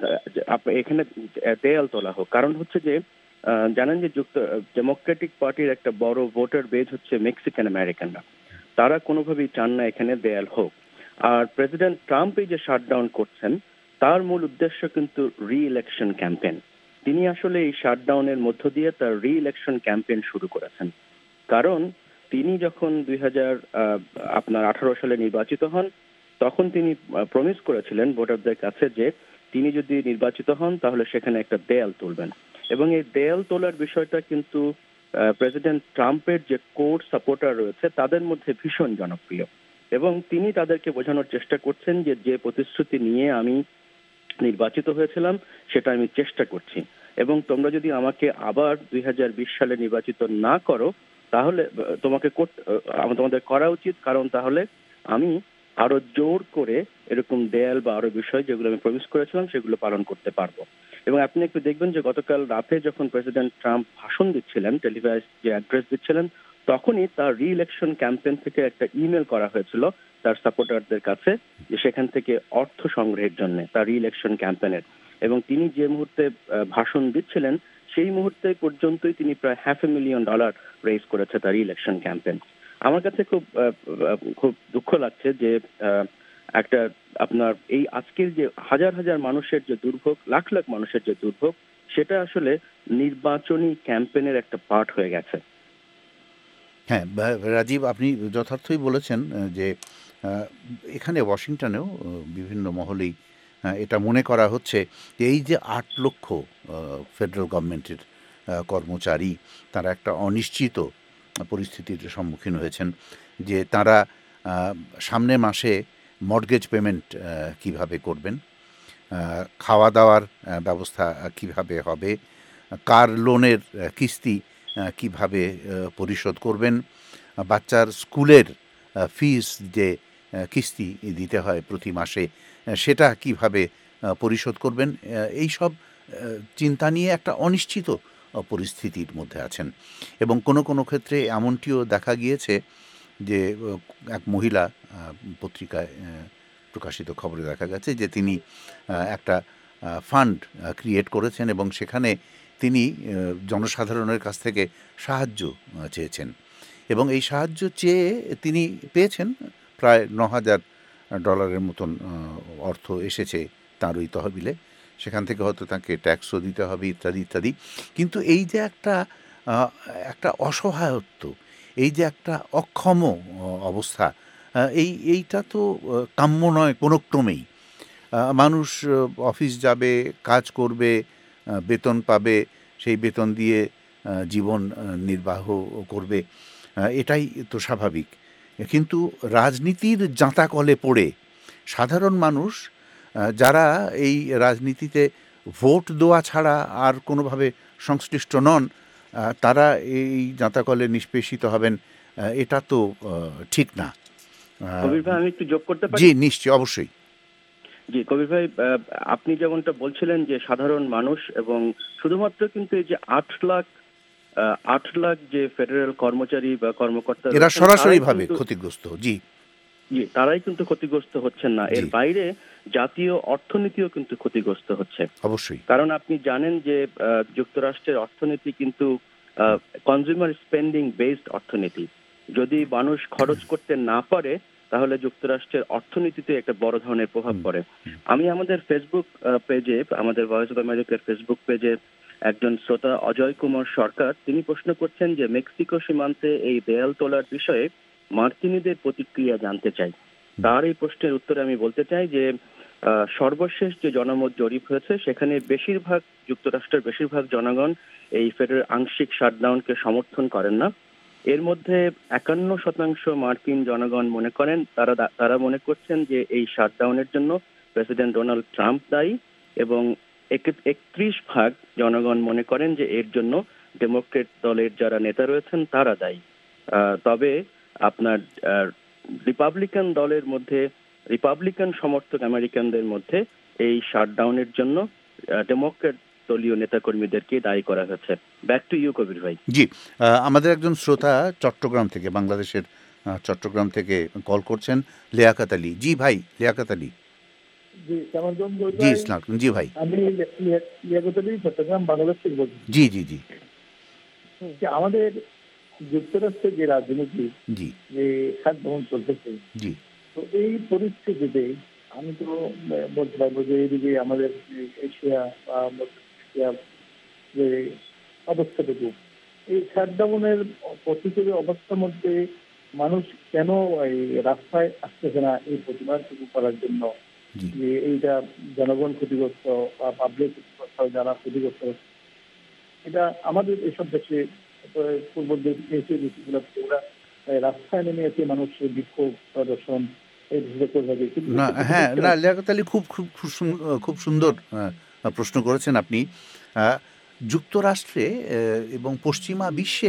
এখানে দেয়াল তোলা হোক। কারণ হচ্ছে যে জানেন যে যুক্ত ডেমোক্রেটিক পার্টির একটা বড় ভোটার বেজ হচ্ছে মেক্সিকান আমেরিকানরা, তারা কোনোভাবেই চান না এখানে দেয়াল হোক। আর প্রেসিডেন্ট ট্রাম্প এই যে শাটডাউন করছেন, তার মূল উদ্দেশ্য কিন্তু রি ইলেকশন ক্যাম্পেইন। তিনি আসলে এই শাটডাউনের মধ্য দিয়ে তার রি ইলেকশন ক্যাম্পেইন শুরু করেছেন। কারণ তিনি যখন দুই হাজার আপনার আঠারো সালে নির্বাচিত হন, তখন তিনি প্রমিস করেছিলেন ভোটারদের কাছে যে তিনি যদি নির্বাচিত হন তাহলে সেখানে একটা দেয়াল তুলবেন। এবং এই দেয়াল তোলার বিষয়টা কিন্তু প্রেসিডেন্ট ট্রাম্পের যে কোর সাপোর্টার রয়েছে তাদের মধ্যে ভীষণ জনপ্রিয়। এবং তিনি তাদেরকে বোঝানোর চেষ্টা করছেন যে যে প্রতিশ্রুতি নিয়ে আমি নির্বাচিত হয়েছিলাম সেটা আমি চেষ্টা করছি, এবং তোমরা যদি আমাকে আবার দুই হাজার বিশ সালে নির্বাচিত না করো তাহলে তোমাকে তোমাদের করা উচিত, কারণ তাহলে আমি আরো জোর করে এরকম দেয়াল বা আরো বিষয় যেগুলো আমি প্রমিস করেছিলাম সেগুলো পালন করতে পারবো। এবং আপনি একটু দেখবেন যে গতকাল রাতে যখন প্রেসিডেন্ট ট্রাম্প ভাষণ দিচ্ছিলেন, টেলিভাইজ যে অ্যাড্রেস দিচ্ছিলেন, তখনই তার রি ইলেকশন ক্যাম্পেইন থেকে একটা ইমেল করা হয়েছিল তার সাপোর্টারদের কাছে যে সেখান থেকে অর্থ সংগ্রহের জন্য তার রি ইলেকশন ক্যাম্পেইনের। এবং তিনি যে মুহূর্তে ভাষণ দিচ্ছিলেন সেই মুহূর্তে পর্যন্তই তিনি প্রায় half a million dollar raise করেছে তার রি ইলেকশন ক্যাম্পেইন। আমার কাছে খুব খুব দুঃখ লাগছে যে একটা আপনার এই আজকের যে হাজার হাজার মানুষের যে দুর্ভোগ, লাখ লাখ মানুষের যে দুর্ভোগ, সেটা আসলে নির্বাচনী ক্যাম্পেইনের একটা পার্ট হয়ে গেছে। হ্যাঁ রাজীব, আপনি যথার্থই বলেছেন যে এখানে ওয়াশিংটনেও বিভিন্ন মহলেই এটা মনে করা হচ্ছে যে এই যে আট লক্ষ ফেডারেল গভর্নমেন্টের কর্মচারী, তারা একটা অনিশ্চিত পরিস্থিতির সম্মুখীন হয়েছেন যে তারা সামনের মাসে মর্টগেজ পেমেন্ট কিভাবে করবেন, খাওয়া দাওয়ার ব্যবস্থা কিভাবে হবে, কার লোনের কিস্তি কিভাবে পরিশোধ করবেন, বাচ্চার স্কুলের ফিস যে কিস্তি দিতে হয় প্রতি মাসে সেটা কিভাবে পরিশোধ করবেন, এই সব চিন্তা নিয়ে একটা অনিশ্চিত পরিস্থিতির মধ্যে আছেন। এবং কোনো কোনো ক্ষেত্রে এমনটিও দেখা গিয়েছে যে এক মহিলা পত্রিকায় প্রকাশিত খবরে দেখা গেছে যে তিনি একটা ফান্ড ক্রিয়েট করেছেন এবং সেখানে তিনি জনসাধারণের কাছ থেকে সাহায্য চেয়েছেন এবং এই সাহায্য চেয়ে তিনি পেয়েছেন প্রায় ন হাজার ডলারের মতন অর্থ এসেছে তার ওই তহবিলে। সেখান থেকে হয়তো তাকে ট্যাক্সও দিতে হবে ইত্যাদি ইত্যাদি। কিন্তু এই যে একটা একটা অসহায়ত্ব, এই যে একটা অক্ষম অবস্থা, এই এইটা তো কাম্য নয় কোনো ক্রমেই। মানুষ অফিস যাবে, কাজ করবে, বেতন পাবে, সেই বেতন দিয়ে জীবন নির্বাহ করবে, এটাই তো স্বাভাবিক। কিন্তু রাজনীতির জাঁতাকলে পড়ে সাধারণ মানুষ যারা এই রাজনীতিতে ভোট দেওয়া ছাড়া আর কোনোভাবে সংশ্লিষ্ট নন, তারা এই জাঁতাকলে নিষ্পেষিত হবেন, এটা তো ঠিক না। কবির ভাই, আমি একটু যোগ করতে পারি? জি নিশ্চয়ই, অবশ্যই। জি কবির ভাই, আপনি যেমনটা বলছিলেন যে সাধারণ মানুষ এবং শুধুমাত্র কিন্তু এই যে আট লাখ আট লাখ যে ফেডারেল কর্মচারী বা কর্মকর্তা এরা সরাসরি ভাবে ক্ষতিগ্রস্ত, জি জি তারাই কিন্তু ক্ষতিগ্রস্ত হচ্ছেন না, এর বাইরে জাতীয় অর্থনীতিও কিন্তু ক্ষতিগ্রস্ত হচ্ছে। অবশ্যই, কারণ আপনি জানেন যে যুক্তরাষ্ট্রের অর্থনীতি কিন্তু কনজিউমার স্পেন্ডিং বেসড অর্থনীতি। যদি মানুষ খরচ করতে না পারে তাহলে যুক্তরাষ্ট্রের অর্থনীতিতে একটা বড় ধরনের প্রভাব পড়ে। আমি আমাদের ফেসবুক পেজে, আমাদের ভয়েস অফ আমেরিকার ফেসবুক পেজে একজন শ্রোতা অজয় কুমার সরকার তিনি প্রশ্ন করছেন যে মেক্সিকো সীমান্তে এই দেয়াল তোলার বিষয়ে মার্কিনীদের প্রতিক্রিয়া জানতে চাই। তার এই প্রশ্নের উত্তরে আমি বলতে চাই যে সর্বশেষ যে জনমত জরিপ হয়েছে সেখানে বেশিরভাগ যুক্তরাষ্ট্রের বেশিরভাগ জনগণ এই ফেডারেল আংশিক শাটডাউনকে সমর্থন করেন না। এর মধ্যে একান্ন শতাংশ মার্কিন জনগণ মনে করেন, তারা তারা মনে করছেন যে এই শাটডাউনের জন্য প্রেসিডেন্ট ডোনাল্ড ট্রাম্প দায়ী, এবং একত্রিশ ভাগ জনগণ মনে করেন যে এর জন্য ডেমোক্রেট দলের যারা নেতা রয়েছেন তারা দায়ী। তবে আপনার রিপাবলিকান দলের মধ্যে, রিপাবলিকান সমর্থক আমেরিকানদের মধ্যে এই শাটডাউনের জন্য ডেমোক্রেট দলীয় নেতাকর্মীদেরকে দায়ী করা হয়েছে। ব্যাক টু ইউ কবির ভাই। জি, আমাদের একজন শ্রোতা চট্টগ্রাম থেকে, বাংলাদেশের চট্টগ্রাম থেকে কল করছেন, লিয়াকত আলী। জি ভাই, লিয়াকত আলী। জি জি ইসলাম, জি ভাই। আমি লিয়াকত আলী, চট্টগ্রাম, বাংলাদেশ থেকে বলছি। জি জি জি। আমাদের যুক্তরাষ্ট্রের যে রাজনীতি, জি, যে শাটডাউন চলতেছে, জি, তো এই পরিস্থিতিতে আমি তো বলতে পারবো যে এইদিকে আমাদের এশিয়া বা মধ্য এশিয়া যে অবস্থাটুকু, এই শাটডাউনের প্রতিকূল অবস্থার মধ্যে মানুষ কেন এই রাস্তায় আসতেছে না এই প্রতিবাদটুকু করার জন্য, যে এইটা জনগণ ক্ষতিগ্রস্ত বা পাবলিক ক্ষতিগ্রস্ত, যারা ক্ষতিগ্রস্ত, এটা আমাদের এসব দেশে পূর্ব এশীয় দেশগুলো ওরা রাস্তায় নেমে এসে মানুষের বিক্ষোভ প্রদর্শন না। হ্যাঁ, না, লিয়াকত আলী খুব খুব খুব সুন্দর প্রশ্ন করেছেন আপনি। যুক্তরাষ্ট্রে এবং পশ্চিমা বিশ্বে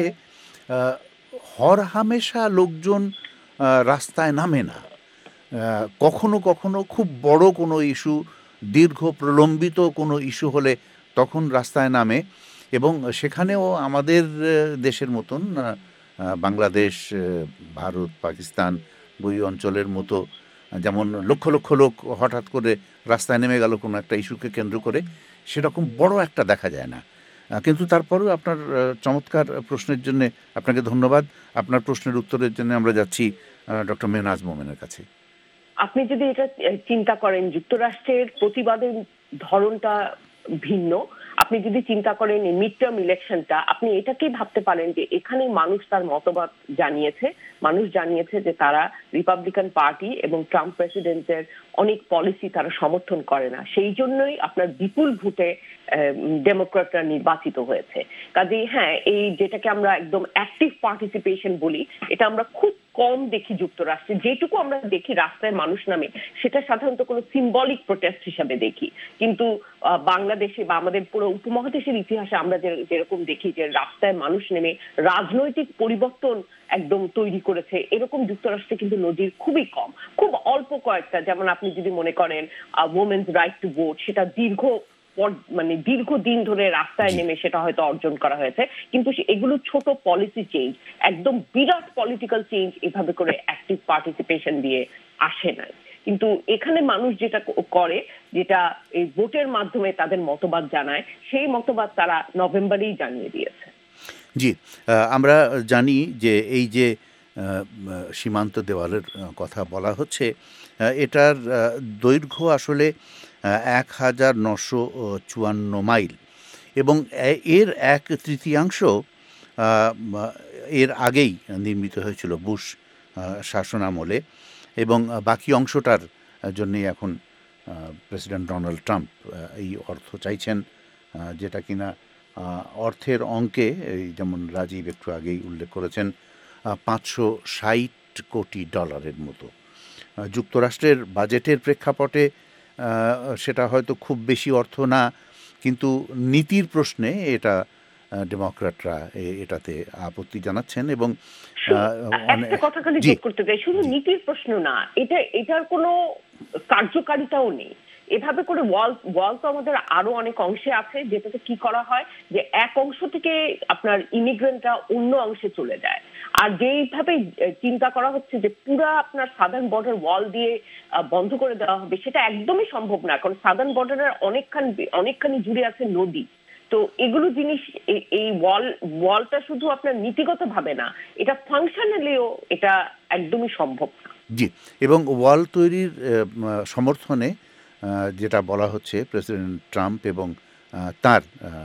হর হামেশা লোকজন রাস্তায় নামে না। কখনো কখনো খুব বড় কোনো ইস্যু, দীর্ঘ প্রলম্বিত কোনো ইস্যু হলে তখন রাস্তায় নামে, এবং সেখানেও আমাদের দেশের মতন বাংলাদেশ, ভারত, পাকিস্তান ওই অঞ্চলের মতো যেমন লক্ষ লক্ষ লোক হঠাৎ করে রাস্তায় নেমে গেল কোনো একটা ইস্যুকে কেন্দ্র করে, সেরকম বড় একটা দেখা যায় না। কিন্তু তারপরেও আপনার চমৎকার প্রশ্নের জন্য আপনাকে ধন্যবাদ। আপনার প্রশ্নের উত্তরের জন্য আমরা যাচ্ছি ডক্টর মেহনাজ মোমেনের কাছে। আপনি যদি এটা চিন্তা করেন, যুক্তরাষ্ট্রের প্রতিবাদের ধরনটা ভিন্ন। আপনি যদি চিন্তা করেন এই মিড টার্ম ইলেকশনটা, আপনি এটাকেই ভাবতে পারেন যে এখানে মানুষ তার মতবাদ জানিয়েছে। মানুষ জানিয়েছে যে তারা রিপাবলিকান পার্টি এবং ট্রাম্প প্রেসিডেন্টের অনেক পলিসি তারা সমর্থন করে না। সেই জন্যই আপনার বিপুল ভোটে ডেমোক্রেটরা নির্বাচিত হয়েছে। কাজেই হ্যাঁ, এই যেটাকে আমরা একদম অ্যাক্টিভ পার্টিসিপেশন বলি, এটা আমরা খুব কম দেখি যুক্তরাষ্ট্রে। যেটুকু আমরা দেখি রাস্তায় মানুষ নামে, সেটা সাধারণত কোনো সিম্বলিক প্রোটেস্ট হিসাবে দেখি। কিন্তু বাংলাদেশে বা আমাদের পুরো উপমহাদেশের ইতিহাসে আমরা যেরকম দেখি যে রাস্তায় মানুষ নেমে রাজনৈতিক পরিবর্তন একদম তৈরি করেছে, এরকম যুক্তরাষ্ট্রে কিন্তু নজির খুবই কম। খুব অল্প কয়েকটা, যেমন আপনি যদি মনে করেন ওমেন্স রাইট টু ভোট, সেটা দীর্ঘ মানে দীর্ঘদিন ধরে রাস্তায় নেমে সেটা হয়তো অর্জন করা হয়েছে, কিন্তু এগুলো ছোট পলিসি চেঞ্জ, একদম বিরাট পলিটিক্যাল চেঞ্জ এভাবে করে অ্যাক্টিভ পার্টিসিপেশন দিয়ে আসে না। কিন্তু এখানে মানুষ যেটা করে, যেটা এই ভোটের মাধ্যমে তাদের মতবাদ জানায়, সেই মতবাদ তারা নভেম্বরেই জানিয়ে দিয়েছে। জি, আমরা জানি যে এই যে সীমান্ত দেওয়ালের কথা বলা হচ্ছে, এটার দৈর্ঘ্য আসলে এক হাজার নশো চুয়ান্ন মাইল, এবং এর এক তৃতীয়াংশ এর আগেই নির্মিত হয়েছিল বুশ শাসনামলে, এবং বাকি অংশটার জন্যই এখন প্রেসিডেন্ট ডোনাল্ড ট্রাম্প এই অর্থ চাইছেন, যেটা কিনা অর্থের অঙ্কে, এই যেমন রাজীব একটু আগেই উল্লেখ করেছেন, পাঁচশো ষাট কোটি ডলারের মতো। যুক্তরাষ্ট্রের বাজেটের প্রেক্ষাপটে সেটা হয়তো খুব বেশি অর্থ না, কিন্তু নীতির প্রশ্নে এটা ডেমোক্র্যাটরা এটাতে আপত্তি জানাচ্ছেন। এবং একটা কথা খালি যোগ করতে চাই, শুধু নীতির প্রশ্ন না, এটা এটার কোনো কার্যকারিতাও নেই। এভাবে করে ওয়াল ওয়াল তো আমাদের আরো অনেক অংশে আছে, যেটাতে কি করা হয় যে এক অংশ থেকে আপনার ইমিগ্রেন্টরা অন্য অংশে চলে যায়। আর যেইভাবে চিন্তা করা হচ্ছে যে পুরা আপনার সাদার্ন বর্ডার ওয়াল দিয়ে বন্ধ করে দেওয়া হবে, সেটা একদমই সম্ভব না, কারণ সাদার্ন বর্ডারের অনেকখানি অনেকখানি জুড়ে আছে নদী। তো এগুলো জিনিস এই ওয়াল ওয়ালটা শুধু আপনার নীতিগত ভাবে না, এটা ফাংশনালিও এটা একদমই সম্ভব না। জি, এবং ওয়াল তৈরির সমর্থনে যেটা বলা হচ্ছে প্রেসিডেন্ট ট্রাম্প এবং তার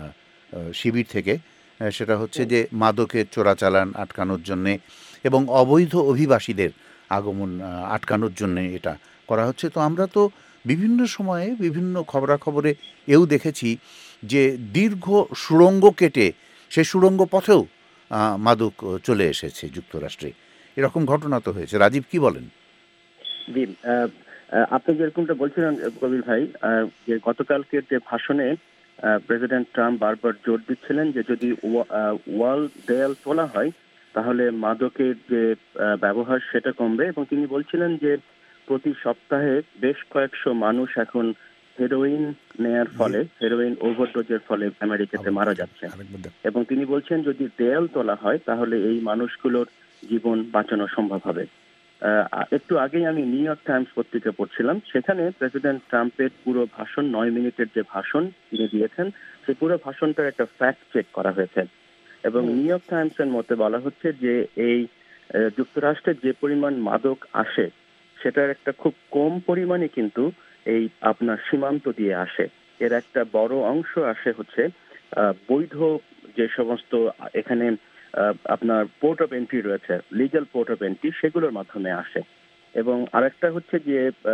শিবির থেকে, সেটা হচ্ছে যে মাদকের চোরাচালান আটকানোর জন্যে এবং অবৈধ অভিবাসীদের আগমন আটকানোর জন্যে এটা করা হচ্ছে। তো আমরা তো বিভিন্ন সময়ে বিভিন্ন খবরাখবরে এও দেখেছি যে দীর্ঘ সুড়ঙ্গ কেটে সে সুড়ঙ্গ পথেও মাদক চলে এসেছে যুক্তরাষ্ট্রে। এরকম ঘটনা তো হয়েছে। রাজীব, কি বলেন? জি, আপনি যেরকমটা বলছিলেন কবির ভাই, যে গতকালকের যে ভাষণে প্রেসিডেন্ট ট্রাম্প বারবার জোর দিচ্ছিলেন যে যদি ওয়াল দেয়াল তোলা হয় তাহলে মাদকের যে ব্যবহার সেটা কমবে, এবং তিনি বলছিলেন যে প্রতি সপ্তাহে বেশ কয়েকশো মানুষ এখন হেরোইন নেয়ার ফলে, হেরোইন ওভারডোজের ফলে আমেরিকাতে মারা যাচ্ছে, এবং তিনি বলছেন যদি দেয়াল তোলা হয় তাহলে এই মানুষগুলোর জীবন বাঁচানো সম্ভব হবে। একটু আগেই আমি নিউ ইয়র্ক টাইমস পত্রিকা পড়ছিলাম, সেখানে প্রেসিডেন্ট ট্রাম্পের পুরো ভাষণ, নয় মিনিটের যে ভাষণ তিনি দিয়েছেন, সেই পুরো ভাষণটার একটা ফ্যাক্ট চেক করা হয়েছে, এবং নিউ ইয়র্ক টাইমস এর মতে বলা হচ্ছে যে এই যুক্তরাষ্ট্রে যে পরিমাণ মাদক আসে সেটার একটা খুব কম পরিমাণে কিন্তু এই আপনার সীমান্ত দিয়ে আসে। এর একটা বড় অংশ আসে হচ্ছে বৈধ যে সমস্ত এখানে আপনার পোর্ট অফ এন্ট্রি রয়েছে, লিগ্যাল পোর্ট অফ এন্ট্রি, সেগুলোর মাধ্যমে আসে। এবং আরেকটা হচ্ছে যে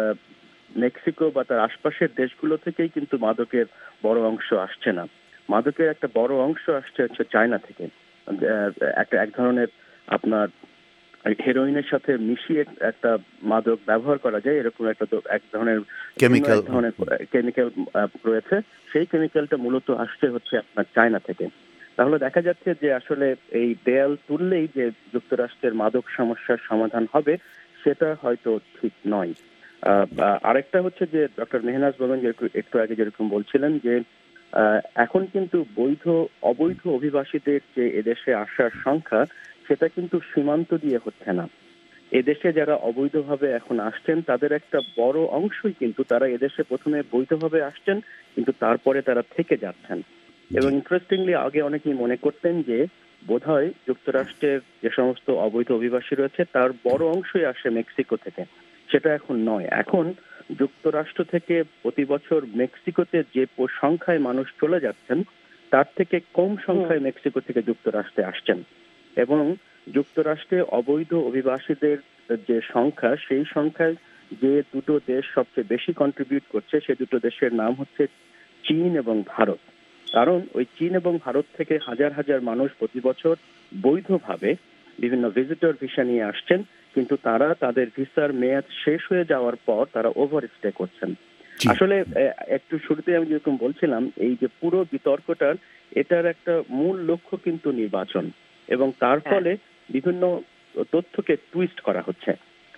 মেক্সিকো বা তার আশপাশের দেশগুলো থেকেই কিন্তু মাদকের বড় অংশ আসছে না, মাদকের একটা বড় অংশ আসছে হচ্ছে চায়না থেকে। একটা এক ধরনের আপনার হেরোইনের সাথে মিশিয়ে একটা মাদক ব্যবহার করা যায়, এরকম একটা এক ধরনের কেমিক্যাল ধরনের কেমিক্যাল রয়েছে, সেই কেমিক্যালটা মূলত আসছে হচ্ছে আপনার চায়না থেকে। তাহলে দেখা যাচ্ছে যে আসলে এই দেয়াল তুললেই যে যুক্তরাষ্ট্রের মাদক সমস্যার সমাধান হবে সেটা হয়তো ঠিক নয়। আরেকটা হচ্ছে যে ডক্টর মেহনাজ বলেন যে একটু আগে যেরকম বলছিলেন যে এখন কিন্তু বৈধ অবৈধ অভিবাসীদের যে এদেশে আসার সংখ্যা সেটা কিন্তু সীমান্ত দিয়ে হচ্ছে না। এদেশে যারা অবৈধভাবে এখন আসছেন তাদের একটা বড় অংশই কিন্তু তারা এদেশে প্রথমে বৈধভাবে আসছেন, কিন্তু তারপরে তারা থেকে যাচ্ছেন। এবং ইন্টারেস্টিংলি আগে অনেকেই মনে করতেন যে বোধহয় যুক্তরাষ্ট্রের যে সমস্ত অবৈধ অভিবাসী রয়েছে তার বড় অংশই আসে মেক্সিকো থেকে, সেটা এখন নয়। এখন যুক্তরাষ্ট্র থেকে প্রতি বছর মেক্সিকোতে যে সংখ্যায় মানুষ চলে যাচ্ছেন তার থেকে কম সংখ্যায় মেক্সিকো থেকে যুক্তরাষ্ট্রে আসছেন, এবং যুক্তরাষ্ট্রে অবৈধ অভিবাসীদের যে সংখ্যা সেই সংখ্যায় যে দুটো দেশ সবচেয়ে বেশি কন্ট্রিবিউট করছে সে দুটো দেশের নাম হচ্ছে চীন এবং ভারত। কারণ ওই চীন এবং ভারত থেকে হাজার হাজার মানুষ প্রতি বছর বৈধভাবে বিভিন্ন ভিজিটর ভিসা নিয়ে আসছেন, কিন্তু তারা তাদের ভিসার মেয়াদ শেষ হয়ে যাওয়ার পর তারা ওভার স্টে করছেন। আসলে একটু শুরুতে আমি যেরকম বলছিলাম এই যে পুরো বিতর্কটার এটার একটা মূল লক্ষ্য কিন্তু নির্বাচন, এবং তার ফলে বিভিন্ন তথ্যকে টুইস্ট করা হচ্ছে।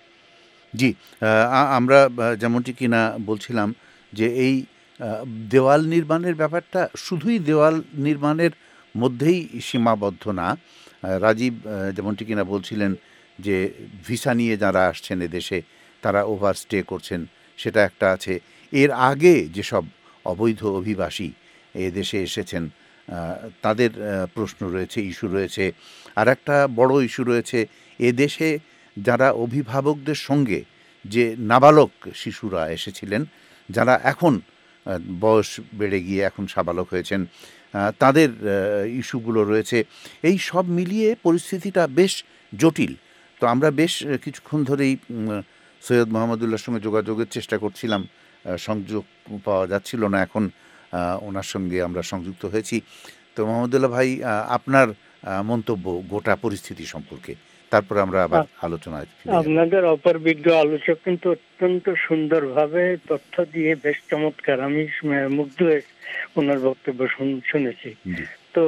জি, আমরা যেমনটি কিনা বলছিলাম যে এই দেওয়াল নির্মাণের ব্যাপারটা শুধুই দেওয়াল নির্মাণের মধ্যেই সীমাবদ্ধ না। রাজীব যেমনটি কিনা বলছিলেন যে ভিসা নিয়ে যারা আসছেন এদেশে তারা ওভারস্টে করছেন, সেটা একটা আছে। এর আগে যেসব অবৈধ অভিবাসী এদেশে এসেছেন তাদের প্রশ্ন রয়েছে, ইস্যু রয়েছে। আর একটা বড় ইস্যু রয়েছে এদেশে যারা অভিভাবকদের সঙ্গে যে নাবালক শিশুরা এসেছিলেন, যারা এখন বয়স বেড়ে গিয়ে এখন সাবালক হয়েছেন, তাদের ইস্যুগুলো রয়েছে। এই সব মিলিয়ে পরিস্থিতিটা বেশ জটিল। তো আমরা বেশ কিছুক্ষণ ধরেই সৈয়দ মোহাম্মদুল্লাহর সঙ্গে যোগাযোগের চেষ্টা করছিলাম, সংযোগ পাওয়া যাচ্ছিল না। এখন ওনার সঙ্গে আমরা সংযুক্ত হয়েছি। তো মোহাম্মদুল্লাহ ভাই, আপনার মন্তব্য গোটা পরিস্থিতি সম্পর্কে, তারপর আমরা আবার আলোচনায়। আপনাদের অপরবিজ্ঞ আলোচক কিন্তু অত্যন্ত সুন্দরভাবে তথ্য দিয়ে বেশ চমৎকার, আমি মুগ্ধ হয়ে ওনার বক্তব্য শুনেছি। তো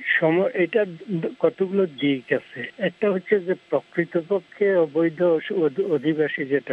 এটা কতগুলো দিক আছে। একটা হচ্ছে যে প্রকৃতপক্ষে অবৈধ অধিবাসী যেটা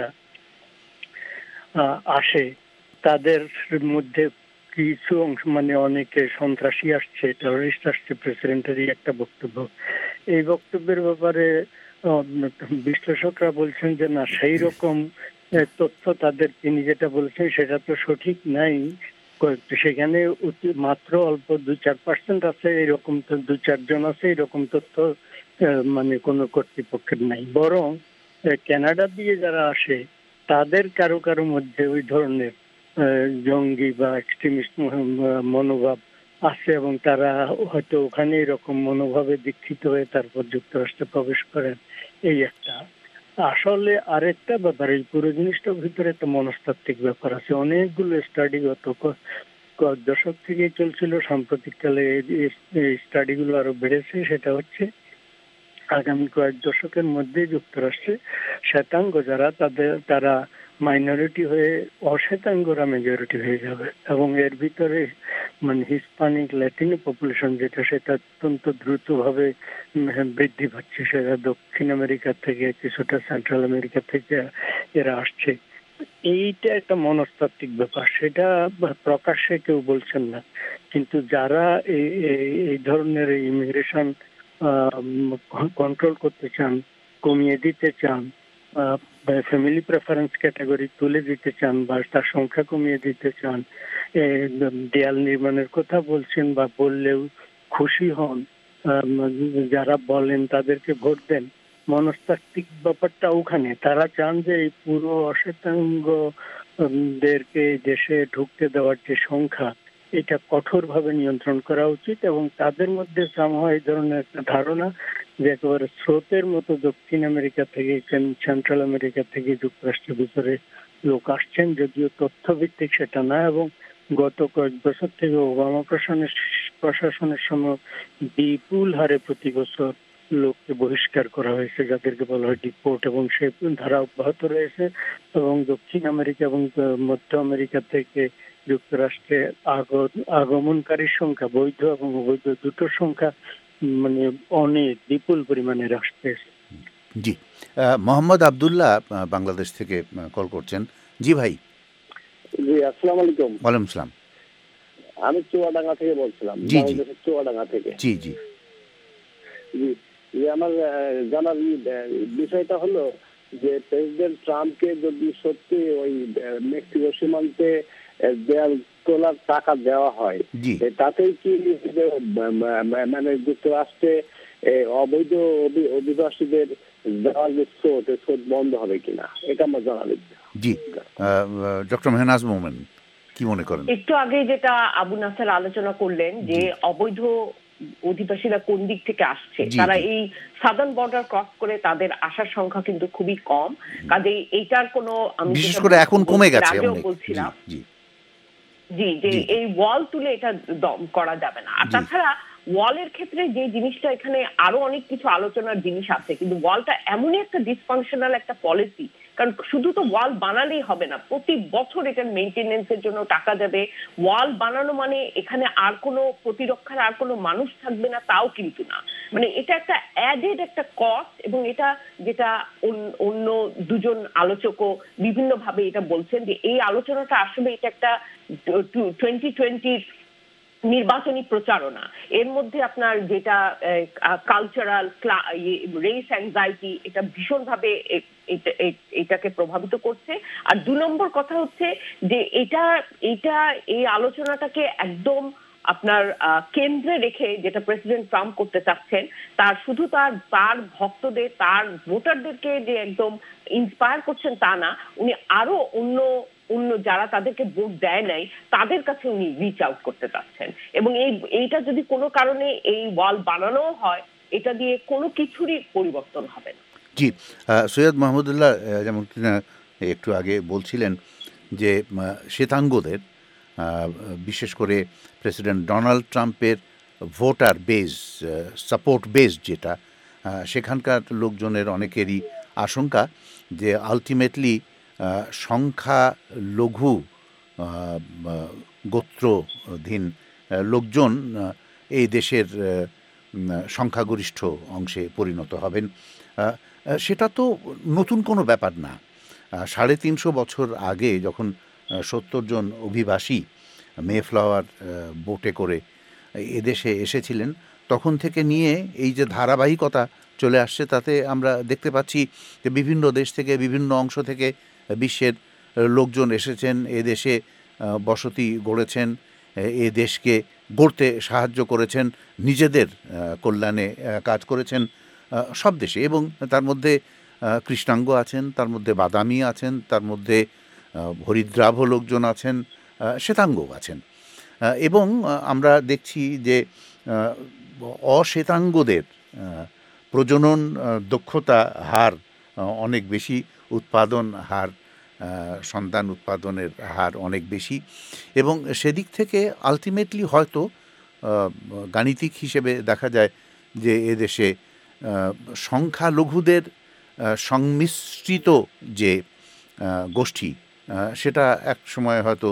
আসে তাদের মধ্যে কিছু অংশ মানে অনেকে সন্ত্রাসী আসছে, টেরোরিস্ট আসছে, প্রেসিডেন্টেরই একটা বক্তব্য। এই বক্তব্যের ব্যাপারে বিশ্লেষকরা বলছেন যে না, সেই রকম তথ্য তাদের তিনি যেটা বলছেন সেটা তো সঠিক নাই, কয়েকটি সেখানে অতি- মাত্র অল্প দু চার পার্সেন্ট আছে এরকম, তো দু চারজন আছে এরকম তথ্য আহ, মানে কোনো কর্তৃপক্ষের নাই। বরং আহ, কানাডা দিয়ে যারা আসে তাদের কারো কারো মধ্যে ওই ধরনের আহ, জঙ্গি বা এক্সট্রিমিস্ট মনোভাব আছে এবং তারা হয়তো ওখানে এরকম মনোভাবে দীক্ষিত হয়ে তারপর যুক্তরাষ্ট্রে প্রবেশ করেন। এই একটা। আসলে আরেকটা ব্যাপার, এই পুরো জিনিসটার ভিতরে একটা মনস্তাত্ত্বিক ব্যাপার আছে। অনেকগুলো স্টাডি গত ক- কয়েক দশক থেকে চলছিল, সাম্প্রতিককালে এই স্টাডিগুলো আরো বেড়েছে। সেটা হচ্ছে আগামী কয়েক দশকের মধ্যে যুক্তরাষ্ট্রে শ্বেতাঙ্গ যারা তাদের তারা মাইনরিটি হয়ে অশ্বেতাঙ্গরা মেজরিটি হয়ে যাবে এবং এর ভিতরে মানে হিসপানিক ল্যাটিনো পপুলেশন যেটা, সেটা অত্যন্ত দ্রুতভাবে উম, বৃদ্ধি পাচ্ছে। সেটা দক্ষিণ আমেরিকা থেকে, কিছুটা সেন্ট্রাল আমেরিকা থেকে এরা আসছে। এইটা একটা মনস্তাত্ত্বিক ব্যাপার, সেটা প্রকাশ্যে কেউ বলছেন না। কিন্তু যারা এই এই- এই ধরনের ইমিগ্রেশন কন্ট্রোল করতে চান, কমিয়ে দিতে চান, ফ্যামিলি প্রেফারেন্স ক্যাটাগরি তুলে দিতে চান বা তার সংখ্যা কমিয়ে দিতে চান, এ, দেয়াল নির্মাণের কথা বলছেন বা বললেও খুশি হন, আম, যারা বলেন তাদেরকে ভোট দেন, মনস্তাত্ত্বিক ব্যাপারটা ওখানে। তারা চান যে এই পুরো অশ্বেতাঙ্গ উম, দেরকে দেশে ঢুকতে দেওয়ার যে সংখ্যা, এটা কঠোরভাবে নিয়ন্ত্রণ করা উচিত এবং তাদের মধ্যে সামহাও এই ধরনের একটা ধারণা যে একেবারে স্রোতের মতো দক্ষিণ আমেরিকা থেকে, সেন্ট্রাল আমেরিকা থেকে যুক্তরাষ্ট্রের ভিতরে লোক আসছেন, যদিও তথ্যভিত্তিক সেটা না। এবং গত কয়েক বছর থেকে ওবামা প্রশাসনের প্রশাসনের সময় বিপুল হারে প্রতি বছর লোককে বহিষ্কার করা হয়েছে, যাদেরকে বলা হয় ডিপোর্ট, এবং সেই ধারা অব্যাহত রয়েছে। এবং দক্ষিণ আমেরিকা এবং মধ্য আমেরিকা থেকে যুক্তরাষ্ট্রে আগ- আগমনকারীর সংখ্যা, বৈধ এবং অবৈধ দুটোর সংখ্যা মানে অনেক বিপুল পরিমাণে হ্রাস পেয়েছে। জি, আহ, মোহাম্মদ আবদুল্লাহ আহ, বাংলাদেশ থেকে আহ, কল করছেন। জি ভাই। জি, আসসালামু আলাইকুম। ওয়ালাইকুম আসসালাম। আমি চুয়াডাঙ্গা থেকে বলছিলাম, জি, জি। বাংলাদেশের চুয়াডাঙ্গা থেকে। জি জি জি, যে আমার আহ, জানার ই, আহ, বিষয়টা হলো যে প্রেসিডেন্ট ট্রাম্পকে যদি সত্যি ওই আহ, মেক্সিকো সীমান্তে আহ, দেয়াল তোলার টাকা দেওয়া হয়, জি এ, তাতেই কি যে, আহ, মা- মানে যুক্তরাষ্ট্রে এ, অবৈধ অভি- অভিবাসীদের দেওয়ার যে স্রোত, এই স্রোত বন্ধ হবে কিনা, এটা আমার জানার ইচ্ছা। জি ডক্টর মেহনাজ মোমেন কি মনে করেন? একটু আগে যেটা আবু নাসের আলোচনা করলেন যে অবৈধ অধিবাসীরা কোন দিক থেকে আসছে, জি, তারা জি। এই সাদার্ন বর্ডার ক্রস করে তাদের আসার সংখ্যা কিন্তু খুবই কম। কাজেই এইটার কোনো আমি বিশেষ যেটা করে এখন কমে গেছে আগেও অনেক। জি বলছিলাম জি জি যে জি। এই ওয়াল তুলে এটা দম করা যাবে না। আর জি। তাছাড়া ওয়ালের ক্ষেত্রে যে জিনিসটা, এখানে আরো অনেক কিছু আলোচনার জিনিস আছে, কিন্তু ওয়ালটা এমনই একটা ডিসফাংশনাল একটা পলিসি, কারণ শুধু তো ওয়াল বানালেই হবে না, প্রতি বছর এটার মেইনটেনেন্সের জন্য টাকা যাবে। ওয়াল বানানো মানে এখানে আর কোনো প্রতিরক্ষার আর কোনো মানুষ থাকবে না, তাও কিন্তু না। মানে এটা একটা অ্যাডেড একটা কস্ট, এবং এটা যেটা অন্য- অন্য দুজন আলোচকও বিভিন্ন ভাবে এটা বলছেন যে এই আলোচনাটা আসলে এটা একটা টোয়েন্টি টোয়েন্টির নির্বাচনী প্রচারণা। এর মধ্যে আপনার যেটা কালচারাল রেস অ্যাংজাইটি, এটা ভীষণভাবে এ- এটা- এ- এটাকে প্রভাবিত করছে। আর দু নম্বর কথা হচ্ছে যে এটা এটা এই আলোচনাটাকে একদম আপনার আহ, কেন্দ্রে রেখে যেটা প্রেসিডেন্ট ট্রাম্প করতে চাচ্ছেন, তার শুধু তার তার ভক্তদের, তার ভোটারদেরকে যে একদম ইন্সপায়ার করছেন তা না, উনি আরো অন্য অন্য যারা তাদেরকে ভোট দেয় নাই তাদের কাছে উনি রিচ আউট করতে চাচ্ছেন। এবং এই এইটা যদি কোনো কারণে এই ওয়াল বানানো হয়, এটা দিয়ে কোনো কিছুরই পরিবর্তন হবে না। জি আহ, সৈয়দ মাহমুদুল্লাহ আহ, যেমন কিনা একটু আগে বলছিলেন যে আহ, শ্বেতাঙ্গদের আহ, বিশেষ করে প্রেসিডেন্ট ডোনাল্ড ট্রাম্পের ভোটার বেজ, সাপোর্ট বেজ যেটা, আহ, সেখানকার লোকজনের অনেকেরই আশঙ্কা যে আলটিমেটলি সংখ্যা লঘু আহ, আহ, গোত্রধীন আহ, লোকজন আহ, এই দেশের আহ, উম, সংখ্যাগরিষ্ঠ অংশে পরিণত হবেন। আহ, আহ, সেটা তো নতুন কোনো ব্যাপার না। আহ, সাড়ে তিনশো বছর আগে যখন সত্তর জন অভিবাসী মেফ্লাওয়ার আহ, বোটে করে এদেশে এসেছিলেন, তখন থেকে নিয়ে এই যে ধারাবাহিকতা চলে আসছে, তাতে আমরা দেখতে পাচ্ছি যে বিভিন্ন দেশ থেকে, বিভিন্ন অংশ থেকে বিশ্বের লোকজন এসেছেন এদেশে। বসতি গড়েছেন, এ দেশকে গড়তে সাহায্য করেছেন, নিজেদের কল্যাণে কাজ করেছেন সব দেশে, এবং তার মধ্যে কৃষ্ণাঙ্গ আছেন, তার মধ্যে বাদামি আছেন, তার মধ্যে হরিদ্রাভ লোকজন আছেন, শ্বেতাঙ্গ আছেন। এবং আমরা দেখছি যে অশ্বেতাঙ্গদের প্রজনন দক্ষতা হার অনেক বেশি, উৎপাদন হার, সন্তান উৎপাদনের হার অনেক বেশি, এবং সেদিক থেকে আলটিমেটলি হয়তো গাণিতিক হিসেবে দেখা যায় যে এদেশে সংখ্যালঘুদের সংমিশ্রিত যে গোষ্ঠী সেটা এক সময় হয়তো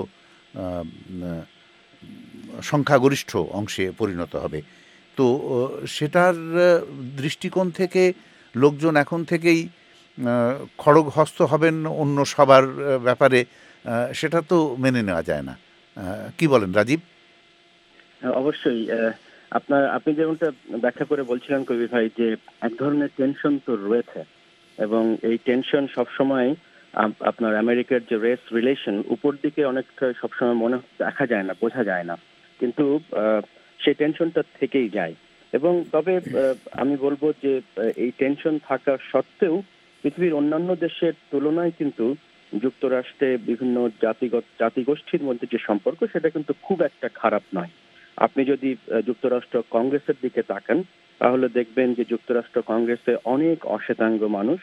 সংখ্যাগরিষ্ঠ অংশে পরিণত হবে। তো সেটার দৃষ্টিকোণ থেকে লোকজন এখন থেকেই খড়গহস্ত হবেন অন্য সবার ব্যাপারে, সেটা তো মেনে নেওয়া যায় না। কি বলেন রাজীব? অবশ্যই আপনার আপনি যেমনটা ব্যাখ্যা করে বলছিলেন কবির ভাই, যে এক ধরনের টেনশন তো রয়েছে, এবং এই টেনশন সবসময় আপনার আমেরিকার যে রেস রিলেশন উপর দিকে অনেকটা সবসময় মনে দেখা যায় না, বোঝা যায় না, কিন্তু সেই টেনশনটা থেকেই যায়। এবং তবে আমি বলবো যে এই টেনশন থাকা সত্ত্বেও পৃথিবীর অন্যান্য দেশের তুলনায় কিন্তু যুক্তরাষ্ট্রে বিভিন্ন জাতিগত জাতিগোষ্ঠীর মধ্যে যে সম্পর্ক সেটা কিন্তু খুব একটা খারাপ নয়। আপনি যদি যুক্তরাষ্ট্র কংগ্রেসের দিকে তাকান তাহলে দেখবেন যে যুক্তরাষ্ট্র কংগ্রেসে অনেক অশ্বেতাঙ্গ মানুষ,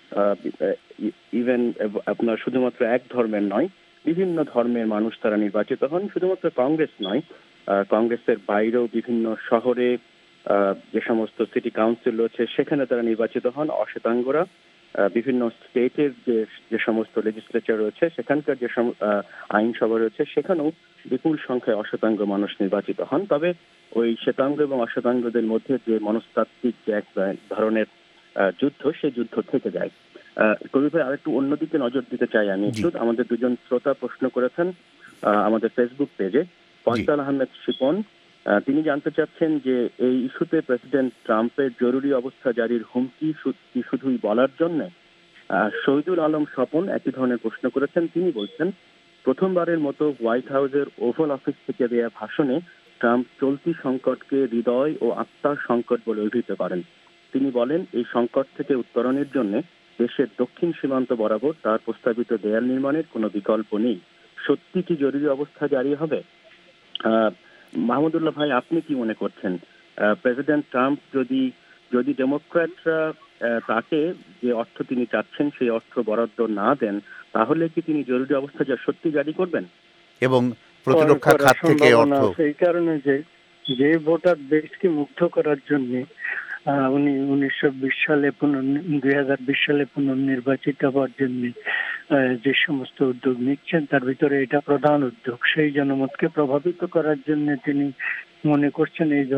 ইভেন আপনার শুধুমাত্র এক ধর্মের নয়, বিভিন্ন ধর্মের মানুষ তারা নির্বাচিত হন। শুধুমাত্র কংগ্রেস নয়, কংগ্রেসের বাইরেও বিভিন্ন শহরে যে সমস্ত সিটি কাউন্সিল রয়েছে সেখানে তারা নির্বাচিত হন অশ্বেতাঙ্গরা। বিভিন্ন স্টেটের যে যে সমস্ত লেজিসলেচার রয়েছে সেখানকার যে আইনসভা রয়েছে সেখানেও বিপুল সংখ্যায় অশ্বেতাঙ্গ মানুষ নির্বাচিত হন। তবে ওই শ্বেতাঙ্গ এবং অশ্বেতাঙ্গদের মধ্যে যে মনস্তাত্ত্বিক যে এক ধরনের যুদ্ধ, সেই যুদ্ধ থেকে যায়। কবি ভাই, আরেকটু অন্যদিকে নজর দিতে চাই আমি একটু। আমাদের দুজন শ্রোতা প্রশ্ন করেছেন আমাদের ফেসবুক পেজে। ফয়সাল আহমেদ শিপন তিনি জানতে চাচ্ছেন যে এই ইস্যুতে প্রেসিডেন্ট ট্রাম্পের জরুরি অবস্থা জারির হুমকি কি শুধুই বলার জন্য? শহীদুল আলম স্বপন একই ধরনের প্রশ্ন করেছেন। তিনি বলছেন, প্রথমবারের মতো হোয়াইট হাউসের ওভাল অফিস থেকে দেয়া ভাষণে ট্রাম্প চলতি সংকটকে হৃদয় ও আত্মার সংকট বলে অভিহিত করেন। তিনি বলেন, এই সংকট থেকে উত্তরণের জন্য দেশের দক্ষিণ সীমান্ত বরাবর তার প্রস্তাবিত দেয়াল নির্মাণের কোনো বিকল্প নেই। সত্যি কি জরুরি অবস্থা জারি হবে? আহ মাহমুদুল্লাহ ভাই, আপনি কি মনে করছেন, প্রেসিডেন্ট ট্রাম্প যদি যদি ডেমোক্র্যাটরা তাকে যে অর্থ তিনি চাচ্ছেন সেই অর্থ বরাদ্দ না দেন, তাহলে কি তিনি জরুরি অবস্থা যা সত্যি জারি করবেন? এবং প্রতিরক্ষা খাত থেকে অর্থ, এই কারণে যে যে ভোটার দেশকে মুগ্ধ করার জন্য উনি উনিশশো বিশ সালে দুই হাজার বিশ সালে পুনর্নির্বাচিত হওয়ার জন্য যে সমস্ত উদ্যোগ নিচ্ছেন তার ভিতরে এটা প্রধান উদ্যোগ। সেই জনমতকে প্রভাবিত করার জন্য তিনি মনে করছেন এই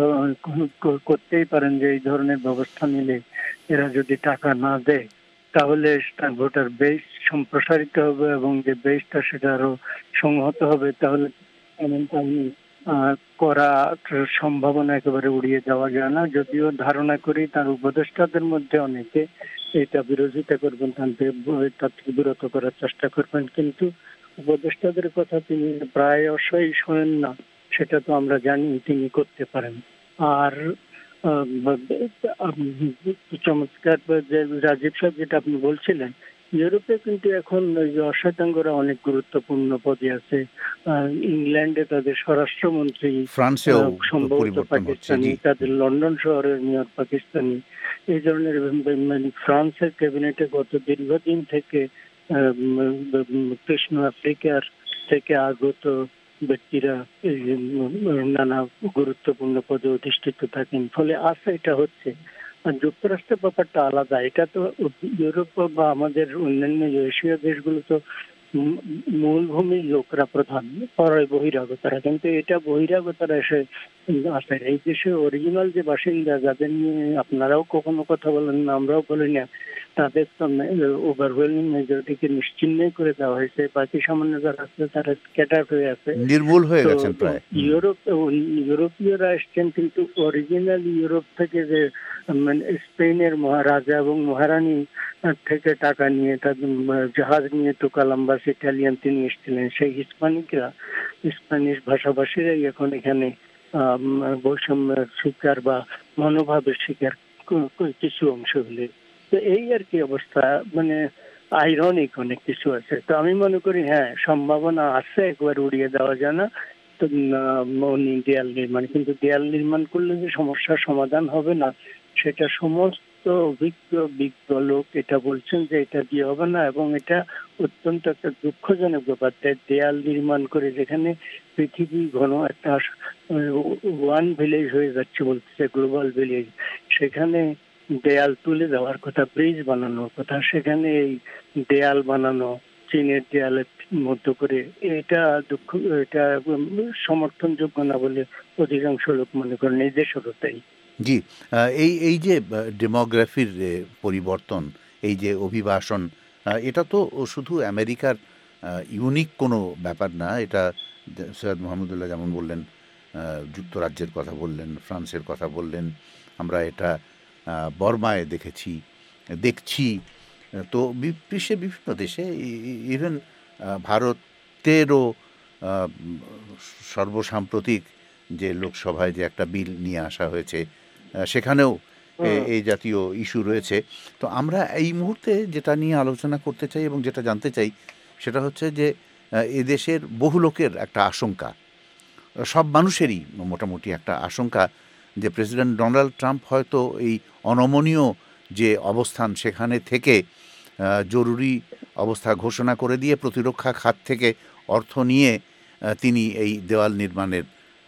করতেই পারেন যে এই ধরনের ব্যবস্থা নিলে এরা যদি টাকা না দেয় তাহলে তার ভোটার বেস সম্প্রসারিত হবে এবং যে বেসটা সেটা আরো সংহত হবে। তাহলে এমনটা করা সম্ভাবনা একেবারে উড়িয়ে যাওয়া যায় না। যদিও ধারণা করি তার উপদেষ্টাদের মধ্যে অনেকে এটা বিরোধিতা করবেন, তার থেকে বিরত করার চেষ্টা করবেন, কিন্তু উপদেষ্টাদের কথা তিনি প্রায় অবশ্যই শোনেন না, সেটা তো আমরা জানি তিনি করতে পারেন। আর চমৎকার যে রাজীব সাহেব যেটা আপনি বলছিলেন, ইউরোপে কিন্তু এখন অশ্বেতাঙ্গরা অনেক গুরুত্বপূর্ণ পদে আছে। ইংল্যান্ডে তাদের স্বরাষ্ট্রমন্ত্রী, ফ্রান্সেও সম্ভবত পাকিস্তানি, তাদের লন্ডন শহরের মেয়র পাকিস্তানি। এই ধরনের ফ্রান্সের ক্যাবিনেটে গত দীর্ঘদিন থেকে কৃষ্ণ আফ্রিকার থেকে আগত ব্যক্তিরা নানা গুরুত্বপূর্ণ পদে অধিষ্ঠিত থাকেন। ফলে আসা এটা হচ্ছে। আর যুক্তরাষ্ট্রের ব্যাপারটা আলাদা। এটা তো ইউরোপ বা আমাদের অন্যান্য এশীয় দেশগুলো তো মূলভূমির লোকরা প্রধান, পরে বহিরাগতরা, কিন্তু এটা বহিরাগতরা এসে আছে। এই দেশের অরিজিনাল যে বাসিন্দা, যাদের নিয়ে আপনারাও কখনো কথা বলেন না, আমরাও বলি না, তাদের তো ওভারওয়েলমিং মেজরিটিকে নিশ্চিহ্নই করে দেওয়া হয়েছে। বাকি সামান্য যারা আছে তারা স্ক্যাটার হয়ে আছে, নির্মূল হয়ে তো গেছেন প্রায়। ইউরোপ ইউরোপীয়রা এসছেন, কিন্তু অরিজিনাল ইউরোপ থেকে যে মানে স্পেনের মহারাজা এবং মহারানী থেকে টাকা নিয়ে, তাদের জাহাজ নিয়ে তো কলাম্বাস ইটালিয়ান তিনি এসেছিলেন, সেই হিসপানিকরা, স্প্যানিশ ভাষাভাষীরাই এখন এখানে বৈষম্যের শিকার বা মনোভাবের শিকার কিছু অংশ হলে। তো এই আর কি অবস্থা, মানে আইরনিক অনেক কিছু আছে। তো আমি মনে করি হ্যাঁ, সম্ভাবনা আছে, একবার উড়িয়ে দেওয়া যায় না। তো উনি দেয়াল নির্মাণ, কিন্তু দেয়াল নির্মাণ করলে যে সমস্যার সমাধান হবে না, সেটা সমস্ত অভিজ্ঞ বিজ্ঞ লোক এটা বলছেন যে এটা দিয়ে হবে না, এবং এটা অত্যন্ত একটা দুঃখজনক ব্যাপার। দেয়াল নির্মাণ করে যেখানে পৃথিবী ঘন একটা ওয়ান ভিলেজ হয়ে যাচ্ছে বলতেছে, গ্লোবাল ভিলেজ, সেখানে দেয়াল তুলে দেওয়ার কথা, ব্রিজ বানানোর কথা, সেখানে এই দেয়াল বানানো চীনের দেয়ালের মধ্যে করে, এটা দুঃখ, এটা সমর্থনযোগ্য না বলে অধিকাংশ লোক মনে করেন। এই দেশেরও তাই। জি, এই এই যে ডেমোগ্রাফির পরিবর্তন, এই যে অভিবাসন, এটা তো শুধু আমেরিকার ইউনিক কোনো ব্যাপার না। এটা সৈয়দ মোহাম্মদুল্লাহ যেমন বললেন, যুক্তরাজ্যের কথা বললেন, ফ্রান্সের কথা বললেন, আমরা এটা বর্মায় দেখেছি, দেখছি, তো বিশ্বের বিভিন্ন দেশে, ইভেন ভারতেরও সর্বসাম্প্রতিক যে লোকসভায় যে একটা বিল নিয়ে আসা হয়েছে, সেখানেও এই জাতীয় ইস্যু রয়েছে। তো আমরা এই মুহূর্তে যেটা নিয়ে আলোচনা করতে চাই এবং যেটা জানতে চাই, সেটা হচ্ছে যে এদেশের বহু লোকের একটা আশঙ্কা, সব মানুষেরই মোটামুটি একটা আশঙ্কা, যে প্রেসিডেন্ট ডোনাল্ড ট্রাম্প হয়তো এই অনমনীয় যে অবস্থান সেখানে থেকে জরুরি অবস্থা ঘোষণা করে দিয়ে প্রতিরক্ষা খাত থেকে অর্থ নিয়ে তিনি এই দেওয়াল নির্মাণের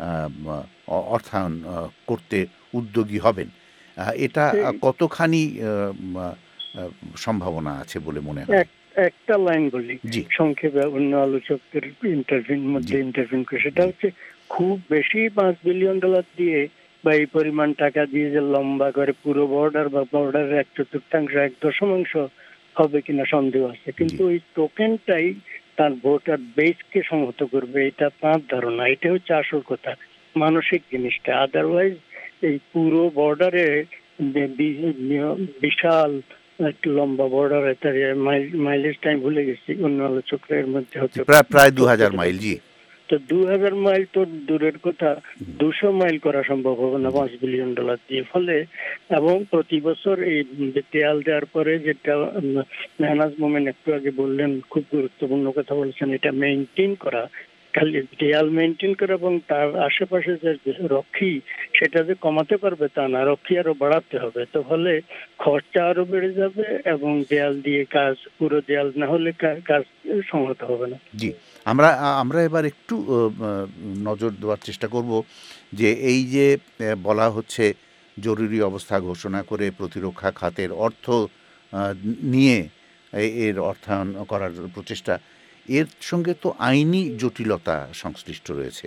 অর্থায়ন করতে উদ্যোগী হবেন। এটা কতখানি সম্ভাবনা আছে বলে মনে হয়? একটা লাইন বলি সংক্ষেপে, অন্য আলোচকদের ইন্টারভিউর মধ্যে ইন্টারভিউ করে, সেটা হচ্ছে খুব বেশি পাঁচ বিলিয়ন ডলার দিয়ে বা এই পরিমাণ টাকা দিয়ে যে লম্বা করে পুরো বর্ডার বা বর্ডারের এক চতুর্থাংশ, এক দশমাংশ হবে কিনা সন্দেহ আছে, কিন্তু ওই টোকেনটাই তার ভোটার বেসকে সংহত করবে, এটা তার ধারণা। এটা হচ্ছে আসল কথা, মানসিক জিনিসটা। আদারওয়াইজ এই পুরো বর্ডারে বিশাল একটা লম্বা বর্ডার, তার মাইলেজ টাইম ভুলে গেছি, অন্য আলোচকের মধ্যে হচ্ছে প্রায় দু হাজার মাইল। জি, তো দু হাজার মাইল তো দূরের কথা, দুশো মাইল করা সম্ভব হবে না পাঁচ বিলিয়ন ডলার দিয়ে। ফলে এবং প্রতি বছর এই দেয়াল দেওয়ার পরে, যেটা মেহনাজ মোমেন একটু আগে বললেন, খুব গুরুত্বপূর্ণ কথা বলছেন, এটা মেনটেন করা, খালি দেয়াল মেনটেন করা এবং তার আশেপাশে যে রক্ষী, সেটা যে কমাতে পারবে তা না, রক্ষী আরো বাড়াতে হবে। তো ফলে খরচা আরো বেড়ে যাবে এবং দেয়াল দিয়ে কাজ, পুরো দেয়াল না হলে কাজ সংহত হবে না। জি, আমরা আমরা এবার একটু নজর দেওয়ার চেষ্টা করব যে এই যে বলা হচ্ছে জরুরি অবস্থা ঘোষণা করে প্রতিরক্ষা খাতের অর্থ নিয়ে এর অর্থায়ন করার প্রচেষ্টা, এর সঙ্গে তো আইনি জটিলতা সংশ্লিষ্ট রয়েছে।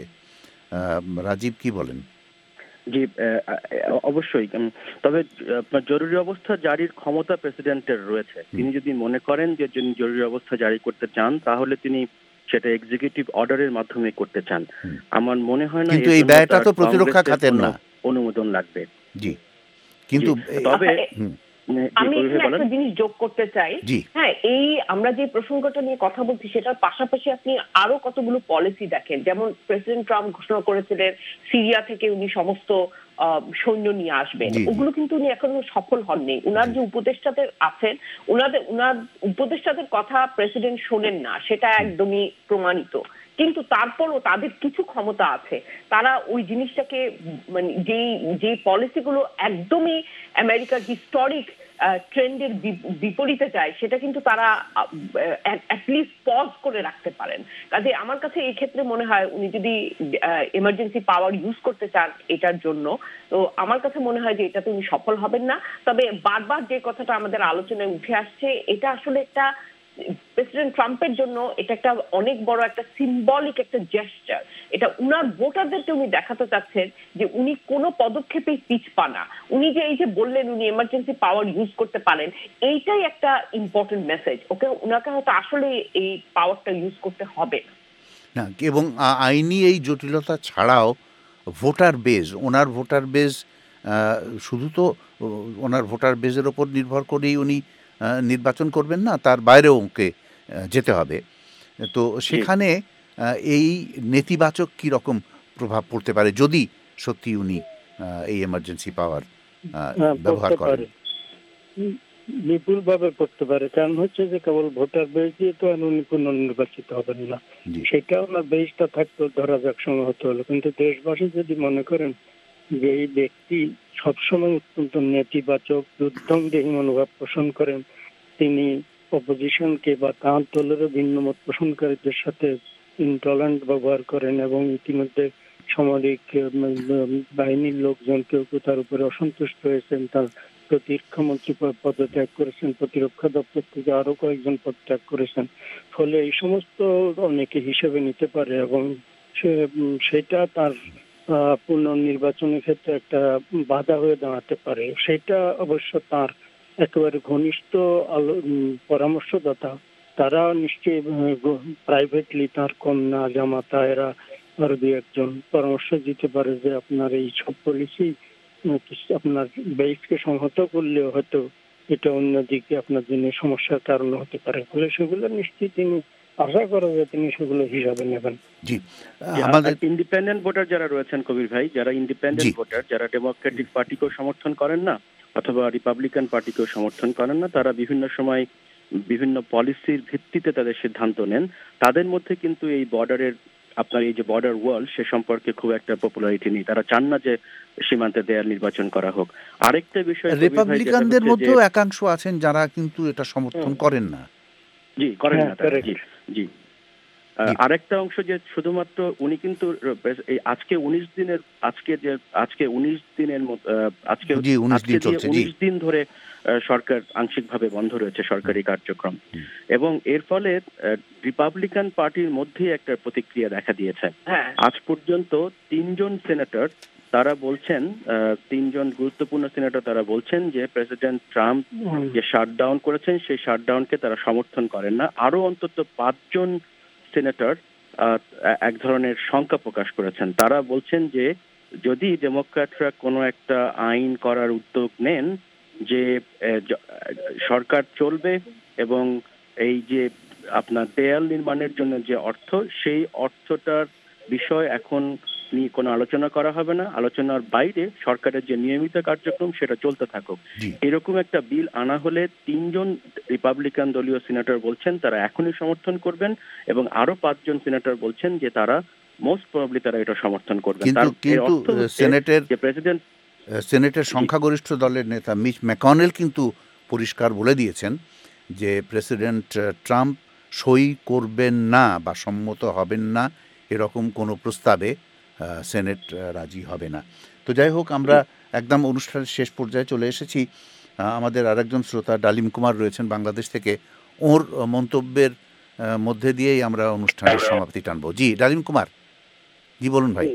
রাজীব, কি বলেন? জি, অবশ্যই। তবে জরুরি অবস্থা জারির ক্ষমতা প্রেসিডেন্টের রয়েছে। তিনি যদি মনে করেন যে জরুরি অবস্থা জারি করতে চান, তাহলে তিনি সেটা এক্সিকিউটিভ অর্ডারের মাধ্যমে করতে চান। আমার মনে হয় না কিন্তু এই ব্যয়টা তো প্রতিরক্ষা খাতের না, অনুমোদন লাগবে। জি, কিন্তু তবে আমি এখানে একটা জিনিস যোগ করতে চাই। হ্যাঁ, এই আমরা যে প্রসঙ্গটা নিয়ে কথা বলছি, সেটার পাশাপাশি আপনি আরো কতগুলো পলিসি দেখেন। যেমন প্রেসিডেন্ট ট্রাম্প ঘোষণা করেছিলেন সিরিয়া থেকে উনি সমস্ত সৈন্য নিয়ে আসবেন, ওগুলো কিন্তু উনি এখনো সফল হননি। উনার যে উপদেষ্টাদের আছেন, উনাদের উনার উপদেষ্টাদের কথা প্রেসিডেন্ট শোনেন না, সেটা একদমই প্রমাণিত। কিন্তু তারপরও তাদের কিছু ক্ষমতা আছে, তারা ওই জিনিসটাকে, মানে যেই যে পলিসিগুলো একদমই আমেরিকার হিস্টোরিক ট্রেন্ডের বিপরীতে যায়, সেটা কিন্তু তারা অ্যাটলিস্ট পজ করে রাখতে পারেন। কাজে আমার কাছে এই ক্ষেত্রে মনে হয় উনি যদি এমার্জেন্সি পাওয়ার ইউজ করতে চান এটার জন্য, তো আমার কাছে মনে হয় যে এটাতে উনি সফল হবেন না। তবে বারবার যে কথাটা আমাদের আলোচনায় উঠে আসছে, এটা আসলে একটা প্রেসিডেন্ট ট্রাম্পের জন্য এটা একটা অনেক বড় একটা সিম্বলিক একটা জেস্টার। এটা উনার ভোটারদেরকে উনি দেখাতে চাচ্ছেন যে উনি কোনো পদক্ষেপেই পিছপা না। উনি যে এই যে বললেন উনি এমার্জেন্সি পাওয়ার ইউজ করতে পারেন, এইটাই একটা ইম্পর্টেন্ট মেসেজ। ওকে, উনাকে হয়তো আসলে এই পাওয়ারটা ইউজ করতে হবে না। এবং আ- আইনি এই জটিলতা ছাড়াও ভোটার বেজ, ওনার ভোটার বেজ শুধু তো ও, ওনার ভোটার বেজের ওপর নির্ভর করেই উনি আহ, নির্বাচন করবেন না, তার বাইরেও ওকে আহ, যেতে হবে। তো সেখানে আহ, এই নেতিবাচক কী রকম প্রভাব পড়তে পারে যদি সত্যি উনি আহ, এই এমার্জেন্সি পাওয়ার হ্যাঁ, ব্যবহার পড়তে করেন? পারে, বিপুল ভাবে পড়তে পারে। কারণ হচ্ছে যে কেবল ভোটার বেস দিয়ে তো আর উনি পুনর্নির্বাচিত হবেন না। জি। সেটাও না, বেসটা থাকতো ধরা যাক সংহত হলো, কিন্তু দেশবাসী যদি মনে করেন যে এই ব্যক্তি সবসময় অত্যন্ত নেতিবাচক যুদ্ধংদেহী মনোভাব পোষণ করেন, তিনি অপোজিশনকে বা তাঁর দলেরও ভিন্ন মত পোষণকারীদের সাথে ইনটলারেন্ট ব্যবহার করেন এবং ইতিমধ্যে সামরিক উম, উম, বাহিনীর লোকজন কেউ কেউ তার উপরে অসন্তুষ্ট হয়েছেন, তার প্রতিরক্ষা মন্ত্রী পদ- পদত্যাগ করেছেন, প্রতিরক্ষা দপ্তর থেকে আরো কয়েকজন পদত্যাগ করেছেন। ফলে এই সমস্ত অনেকে হিসেবে নিতে পারে এবং সে- উম, সেটা তার আহ, পুনর্নির্বাচনের ক্ষেত্রে একটা বাধা হয়ে দাঁড়াতে পারে। সেটা অবশ্য তার একেবারে ঘনিষ্ঠ আলো উম, পরামর্শদাতা তারা নিশ্চয়ই প্রাইভেটলি তার কন্যা জামাতা এরা আরো দুই একজন পরামর্শ দিতে পারে যে আপনার এই সব পলিসি আপনার বেসকে সংহত করলেও হয়তো এটা অন্যদিকে আপনার জন্য সমস্যার কারণ হতে পারে। ফলে সেগুলো নিশ্চয়ই তিনি আশা করা যায় তিনি সেগুলো হিসাবে নেবেন। জি। যে আমাদের ইন্ডিপেন্ডেন্ট ভোটার যারা রয়েছেন কবির ভাই, যারা জি। ইন্ডিপেন্ডেন্ট ভোটার, যারা ডেমোক্রেটিক পার্টিকেও সমর্থন করেন না অথবা রিপাবলিকান পার্টিকেও সমর্থন করেন না, তারা বিভিন্ন সময় বিভিন্ন পলিসির ভিত্তিতে তাদের সিদ্ধান্ত নেন। তাদের মধ্যে কিন্তু এই বর্ডারের আপনার এই যে বর্ডার ওয়াল সে সম্পর্কে খুব একটা পপুলারিটি নেই। তারা চান না যে সীমান্তে দেয়াল নির্বাচন করা হোক। আরেকটা বিষয় কবির ভাই, যেটা রিপাবলিকানদের হচ্ছে যে মধ্যেও একাংশ আছেন যারা কিন্তু এটা সমর্থন হুম, করেন না। জি করেন হ্যাঁ, না তারা। correct. জি জি আহ, জি। আরেকটা অংশ যে শুধুমাত্র উনি কিন্তু র- এই আজকে উনিশ দিনের আজকে যে আজকে উনিশ দিনের মত- আহ, আজকে জি, উনিশ আজকে দিন দিয়ে চলছে, জি। উনিশ দিন ধরে আহ, সরকার আংশিকভাবে বন্ধ রয়েছে সরকারি কার্যক্রম, এবং এর ফলে রিপাবলিকান পার্টির মধ্যেই একটা প্রতিক্রিয়া দেখা দিয়েছে। হ্যাঁ আজ পর্যন্ত তিনজন সেনেটর তারা বলছেন, আহ, তিনজন গুরুত্বপূর্ণ সেনেটর তারা বলছেন যে প্রেসিডেন্ট ট্রাম্প যে শাটডাউন করেছেন সেই শাটডাউনকে তারা সমর্থন করেন না। আরো অন্তত পাঁচজন সেনেটর আহ, এক ধরনের শঙ্কা প্রকাশ করেছেন। তারা বলছেন যে যদি ডেমোক্র্যাটরা কোনো একটা আইন করার উদ্যোগ নেন যে আহ, জ- সরকার চলবে এবং এই যে আপনার দেয়াল নির্মাণের জন্য যে অর্থ, সেই অর্থটার বিষয় এখন নিয়ে কোনো আলোচনা করা হবে না, আলোচনার বাইরে সরকারের যে নিয়মিত কার্যক্রম সেটা চলতে থাকুক। জি। এরকম একটা বিল আনা হলে তিনজন রিপাবলিকান দলীয় সিনেটর বলছেন তারা এখনই সমর্থন করবেন এবং আরো পাঁচজন সিনেটর বলছেন যে তারা মোস্ট প্রবাবলি তারা এটা সমর্থন করবেন। কিন্তু তার এর কিন্তু অর্থ হচ্ছে সেনেটের যে প্রেসিডেন্ট সেনেটের জি সংখ্যাগরিষ্ঠ দলের নেতা মিচ ম্যাকনেল কিন্তু পরিষ্কার বলে দিয়েছেন যে প্রেসিডেন্ট আহ, ট্রাম্প সই করবেন না বা সম্মত হবেন না এরকম কোনো প্রস্তাবে আহ, সেনেট আহ, রাজি হবে না। তো যাই হোক, আমরা একদম অনুষ্ঠানের শেষ পর্যায়ে চলে এসেছি। আহ, আমাদের আরেকজন শ্রোতা ডালিম কুমার রয়েছেন বাংলাদেশ থেকে, ওর আহ, মন্তব্যের আহ, মধ্যে দিয়েই আমরা অনুষ্ঠানের সমাপ্তি টানবো। জি ডালিম কুমার, জি বলুন ভাই।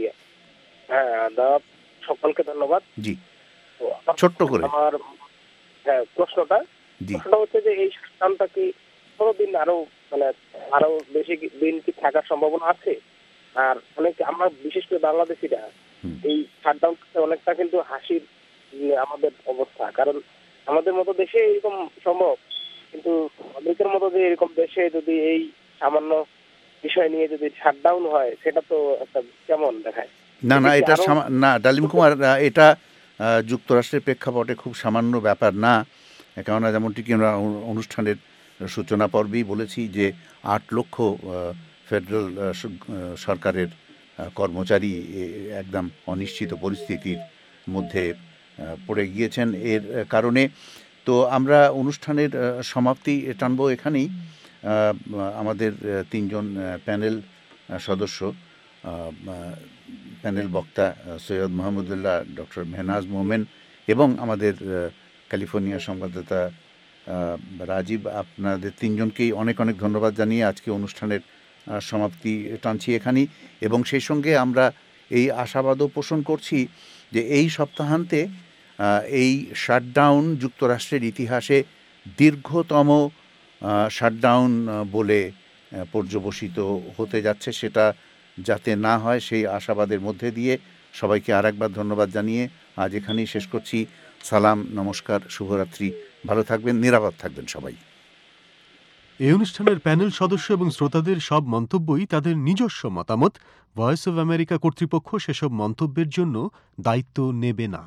হ্যাঁ আদাব, সকলকে ধন্যবাদ। জি, তো আমার- ছোট্ট করে। আমার হ্যাঁ প্রশ্নটা জি। প্রশ্নটা হচ্ছে যে এই শাটডাউনটা কি দিন আরো মানে আরো বেশি কি- দিন কি থাকার সম্ভাবনা আছে? আর অনেক আমরা বিশেষ করে বাংলাদেশিরা হুম। এই শাটডাউনটাতে অনেকটা কিন্তু হাসির উম, আমাদের অবস্থা, কারণ আমাদের মতো দেশে এরকম সম্ভব, কিন্তু আমেরিকার মতো যে এরকম দেশে যদি এই সামান্য বিষয় নিয়ে যদি শাটডাউন হয় সেটা তো একটা কেমন দেখায়। না না, এটা কি এটা আরো- সামা- না ডালিম কুমার, আহ, এটা আহ, যুক্তরাষ্ট্রের প্রেক্ষাপটে খুব সামান্য ব্যাপার না। কেননা যেমনটি কি আমরা অনু- অনুষ্ঠানের সূচনা পর্বেই বলেছি যে আট লক্ষ আহ, ফেডারেল আহ, স- আহ, সরকারের আহ, কর্মচারী এ- একদম অনিশ্চিত পরিস্থিতির মধ্যে আহ, পড়ে গিয়েছেন। এর আহ, কারণে তো আমরা অনুষ্ঠানের আহ, সমাপ্তি টানবো এখানেই। আহ, আমাদের আহ, তিনজন আহ, প্যানেল আহ, সদস্য, আহ, আহ, প্যানেল বক্তা আহ, সৈয়দ মাহমুদুল্লাহ, ডক্টর মেহনাজ মোমেন এবং আমাদের আহ, ক্যালিফোর্নিয়া সংবাদদাতা রাজীব, আপনাদের তিনজনকেই অনেক অনেক ধন্যবাদ জানিয়ে আজকে অনুষ্ঠানের সমাপ্তি টানছি এখানেই, এবং সেই সঙ্গে আমরা এই আশাবাদও পোষণ করছি যে এই সপ্তাহান্তে এই শাটডাউন যুক্তরাষ্ট্রের ইতিহাসে দীর্ঘতম শাটডাউন বলে পর্যবসিত হতে যাচ্ছে, সেটা যাতে না হয় সেই আশাবাদের মধ্যে দিয়ে সবাইকে আর একবার ধন্যবাদ জানিয়ে আজ এখানেই শেষ করছি। সালাম, নমস্কার, শুভরাত্রি, ভালো থাকবেন, নিরাপদ থাকবেন সবাই। এই অনুষ্ঠানের প্যানেল সদস্য এবং শ্রোতাদের সব মন্তব্যই তাদের নিজস্ব মতামত। ভয়েস অব আমেরিকা কর্তৃপক্ষ সেসব মন্তব্যের জন্য দায়িত্ব নেবে না।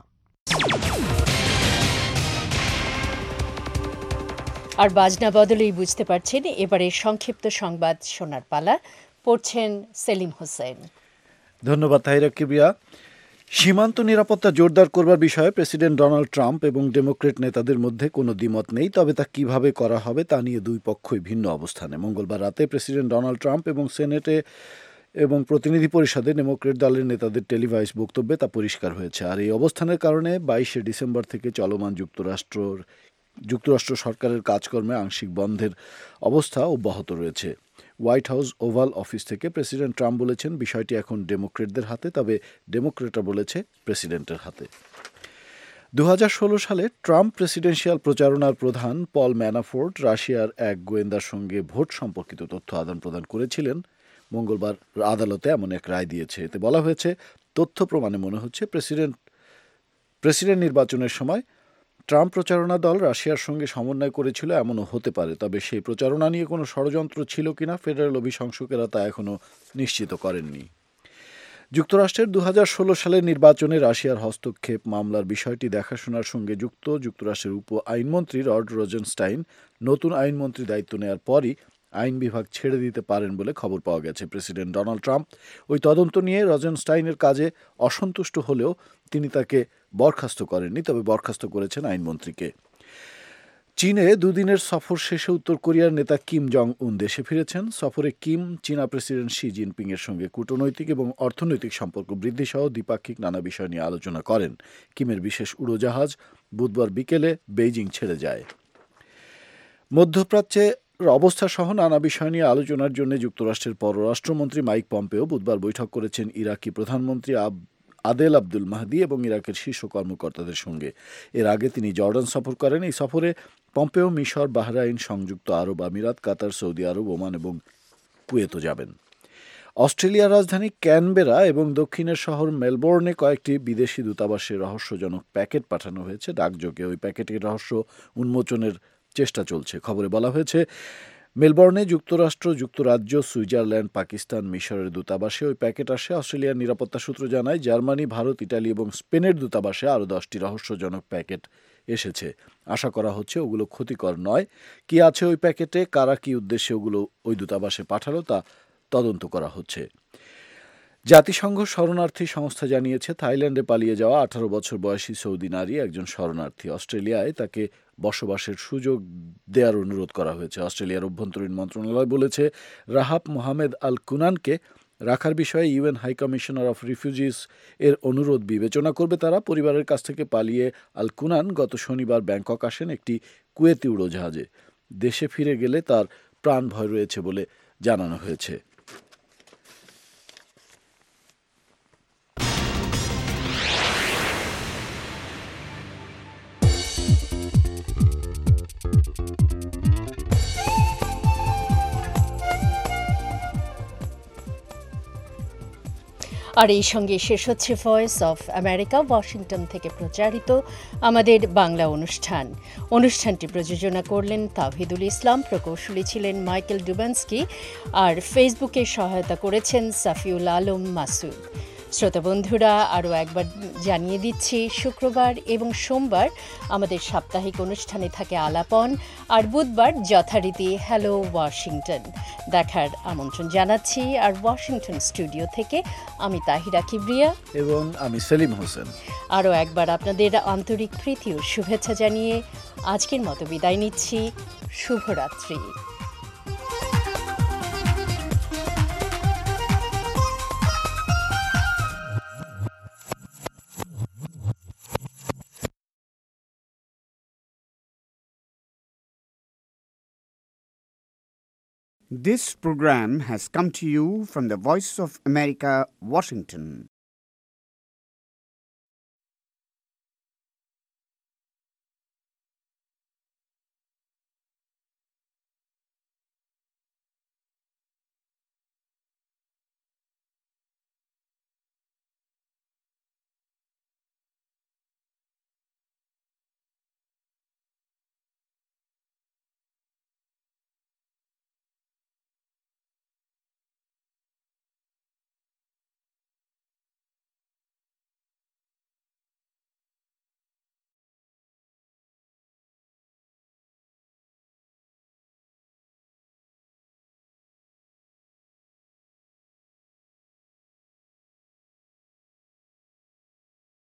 আর বাজনা বদলেই বুঝতে পারছেন এবারে সংক্ষিপ্ত সংবাদ শোনার পালা। পড়ছেন সেলিম হোসেন। ধন্যবাদ তাহিরা কিবরিয়া। সীমান্ত নিরাপত্তা জোরদার করবার বিষয়ে প্রেসিডেন্ট ডোনাল্ড ট্রাম্প এবং ডেমোক্রেট নেতাদের মধ্যে কোনো দ্বিমত নেই, তবে তা কিভাবে করা হবে তা নিয়ে দুই পক্ষই ভিন্ন অবস্থানে। মঙ্গলবার রাতে প্রেসিডেন্ট ডোনাল্ড ট্রাম্প এবং সেনেটে এবং প্রতিনিধি পরিষদে ডেমোক্রেট দলের নেতাদের টেলিভয়েস বক্তব্যে তা পরিষ্কার হয়েছে। আর এই অবস্থানের কারণে বাইশে ডিসেম্বর থেকে চলমান যুক্তরাষ্ট্রর যুক্তরাষ্ট্র সরকারের কাজকর্মে আংশিক বন্ধের অবস্থা অব্যাহত রয়েছে। হোয়াইট হাউস ওভাল অফিস থেকে প্রেসিডেন্ট ট্রাম্প বলেছেন বিষয়টি এখন ডেমোক্রেটদের হাতে, তবে ডেমোক্রেটরা বলেছে প্রেসিডেন্টের হাতে। দু হাজার ষোলো সালে ট্রাম্প প্রেসিডেন্সিয়াল প্রচারণার প্রধান পল ম্যানাফোর্ট রাশিয়ার এক গোয়েন্দার সঙ্গে ভোট সম্পর্কিত তথ্য আদান প্রদান করেছিলেন। মঙ্গলবার আদালতে এমন এক রায় দিয়েছে। এতে বলা হয়েছে, তথ্য প্রমাণে মনে হচ্ছে প্রেসিডেন্ট প্রেসিডেন্ট নির্বাচনের সময় ট্রাম্প প্রচারণা দল রাশিয়ার সঙ্গে সমন্বয় করেছিল এমনও হতে পারে, তবে সেই প্রচারণা নিয়ে কোনো ষড়যন্ত্র ছিল কিনা ফেডারেল অভিশংসকেরা তা এখনও নিশ্চিত করেননি। যুক্তরাষ্ট্রের দু হাজার ষোলো সালের নির্বাচনে রাশিয়ার হস্তক্ষেপ মামলার বিষয়টি দেখাশোনার সঙ্গে যুক্ত যুক্তরাষ্ট্রের উপ আইনমন্ত্রী রড রোজেনস্টাইন নতুন আইনমন্ত্রী দায়িত্ব নেওয়ার পরই আইন বিভাগ ছেড়ে দিতে পারেন বলে খবর পাওয়া গেছে। প্রেসিডেন্ট ডোনাল্ড ট্রাম্প ওই তদন্ত নিয়ে রোজেনস্টাইনের কাজে অসন্তুষ্ট হলেও তিনি তাকে বরখাস্ত করেননি, তবে বরখাস্ত করেছেন আইনমন্ত্রীকে। চীনে দুদিনের সফর শেষে উত্তর কোরিয়ার নেতা কিম জং উন দেশে ফিরেছেন। সফরে কিম চীনা প্রেসিডেন্ট শি জিনপিং এর সঙ্গে কূটনৈতিক এবং অর্থনৈতিক সম্পর্ক বৃদ্ধি সহ দ্বিপাক্ষিক নানা বিষয় নিয়ে আলোচনা করেন। কিমের বিশেষ উড়োজাহাজ বুধবার বিকেলে বেইজিং ছেড়ে যায়। মধ্যপ্রাচ্যে অবস্থা সহ নানা বিষয় নিয়ে আলোচনার জন্য যুক্তরাষ্ট্রের পররাষ্ট্রমন্ত্রী মাইক পম্পেও বুধবার বৈঠক করেছেন ইরাকি প্রধানমন্ত্রী আদেল আব্দুল মাহদি এবং ইরাকের শীর্ষ কর্মকর্তাদের সঙ্গে। এর আগে তিনি জর্ডান সফর করেন। এই সফরে পম্পেও মিশর, বাহরাইন, সংযুক্ত আরব আমিরাত, কাতার, সৌদি আরব, ওমান এবং কুয়েতও যাবেন। অস্ট্রেলিয়ার রাজধানী ক্যানবেরা এবং দক্ষিণের শহর মেলবোর্নে কয়েকটি বিদেশি দূতাবাসে রহস্যজনক প্যাকেট পাঠানো হয়েছে ডাকযোগে। ওই প্যাকেটের রহস্য উন্মোচনের চেষ্টা চলছে। খবরে বলা হয়েছে, মেলবোর্নে যুক্তরাষ্ট্র, যুক্তরাজ্য, সুইজারল্যান্ড, পাকিস্তান, মিশরের দূতাবাসে ওই প্যাকেট আসে। অস্ট্রেলিয়ার নিরাপত্তা সূত্র জানায়, জার্মানি, ভারত, ইটালি এবং স্পেনের দূতাবাসে আরও দশটি রহস্যজনক প্যাকেট এসেছে। আশা করা হচ্ছে ওগুলো ক্ষতিকর নয়। কি আছে ওই প্যাকেটে, কারা কি উদ্দেশ্যে ওগুলো ওই দূতাবাসে পাঠালো তা তদন্ত করা হচ্ছে। জাতিসংঘ শরণার্থী সংস্থা জানিয়েছে, থাইল্যান্ডে পালিয়ে যাওয়া আঠারো বছর বয়সী সৌদি নারী একজন শরণার্থী। অস্ট্রেলিয়ায় তাকে বসবাসের সুযোগ দেওয়ার অনুরোধ করা হয়েছে। অস্ট্রেলিয়ার অভ্যন্তরীণ মন্ত্রণালয় বলেছে, রাহাব মোহামেদ আল কুনানকে রাখার বিষয়ে UN high commissioner of refugees এর অনুরোধ বিবেচনা করবে তারা। পরিবারের কাছ থেকে পালিয়ে আল কুনান গত শনিবার ব্যাংকক আসেন একটি কুয়েতি উড়োজাহাজে। দেশে ফিরে গেলে তার প্রাণ ভয় রয়েছে বলে জানানো হয়েছে। আর এই সঙ্গে শেষ হচ্ছে ভয়েস অফ আমেরিকা ওয়াশিংটন থেকে প্রচারিত আমাদের বাংলা অনুষ্ঠান। অনুষ্ঠানটি প্রযোজনা করলেন তাওহিদুল ইসলাম, প্রকৌশলী ছিলেন মাইকেল ডুবান্সকি, আর ফেসবুকে সহায়তা করেছেন সাফিউল আলম মাসুদ। শ্রোতা বন্ধুরা, আরও একবার জানিয়ে দিচ্ছি, শুক্রবার এবং সোমবার আমাদের সাপ্তাহিক অনুষ্ঠানে থাকে আলাপন, আর বুধবার যথারীতি হ্যালো ওয়াশিংটন দেখার আমন্ত্রণ জানাচ্ছি। আর ওয়াশিংটন স্টুডিও থেকে আমি তাহিরা কিবরিয়া এবং আমি সেলিম হোসেন আরও একবার আপনাদের আন্তরিক প্রীতি ও শুভেচ্ছা জানিয়ে আজকের মতো বিদায় নিচ্ছি। শুভরাত্রি। This program has come to you from the Voice of America, Washington.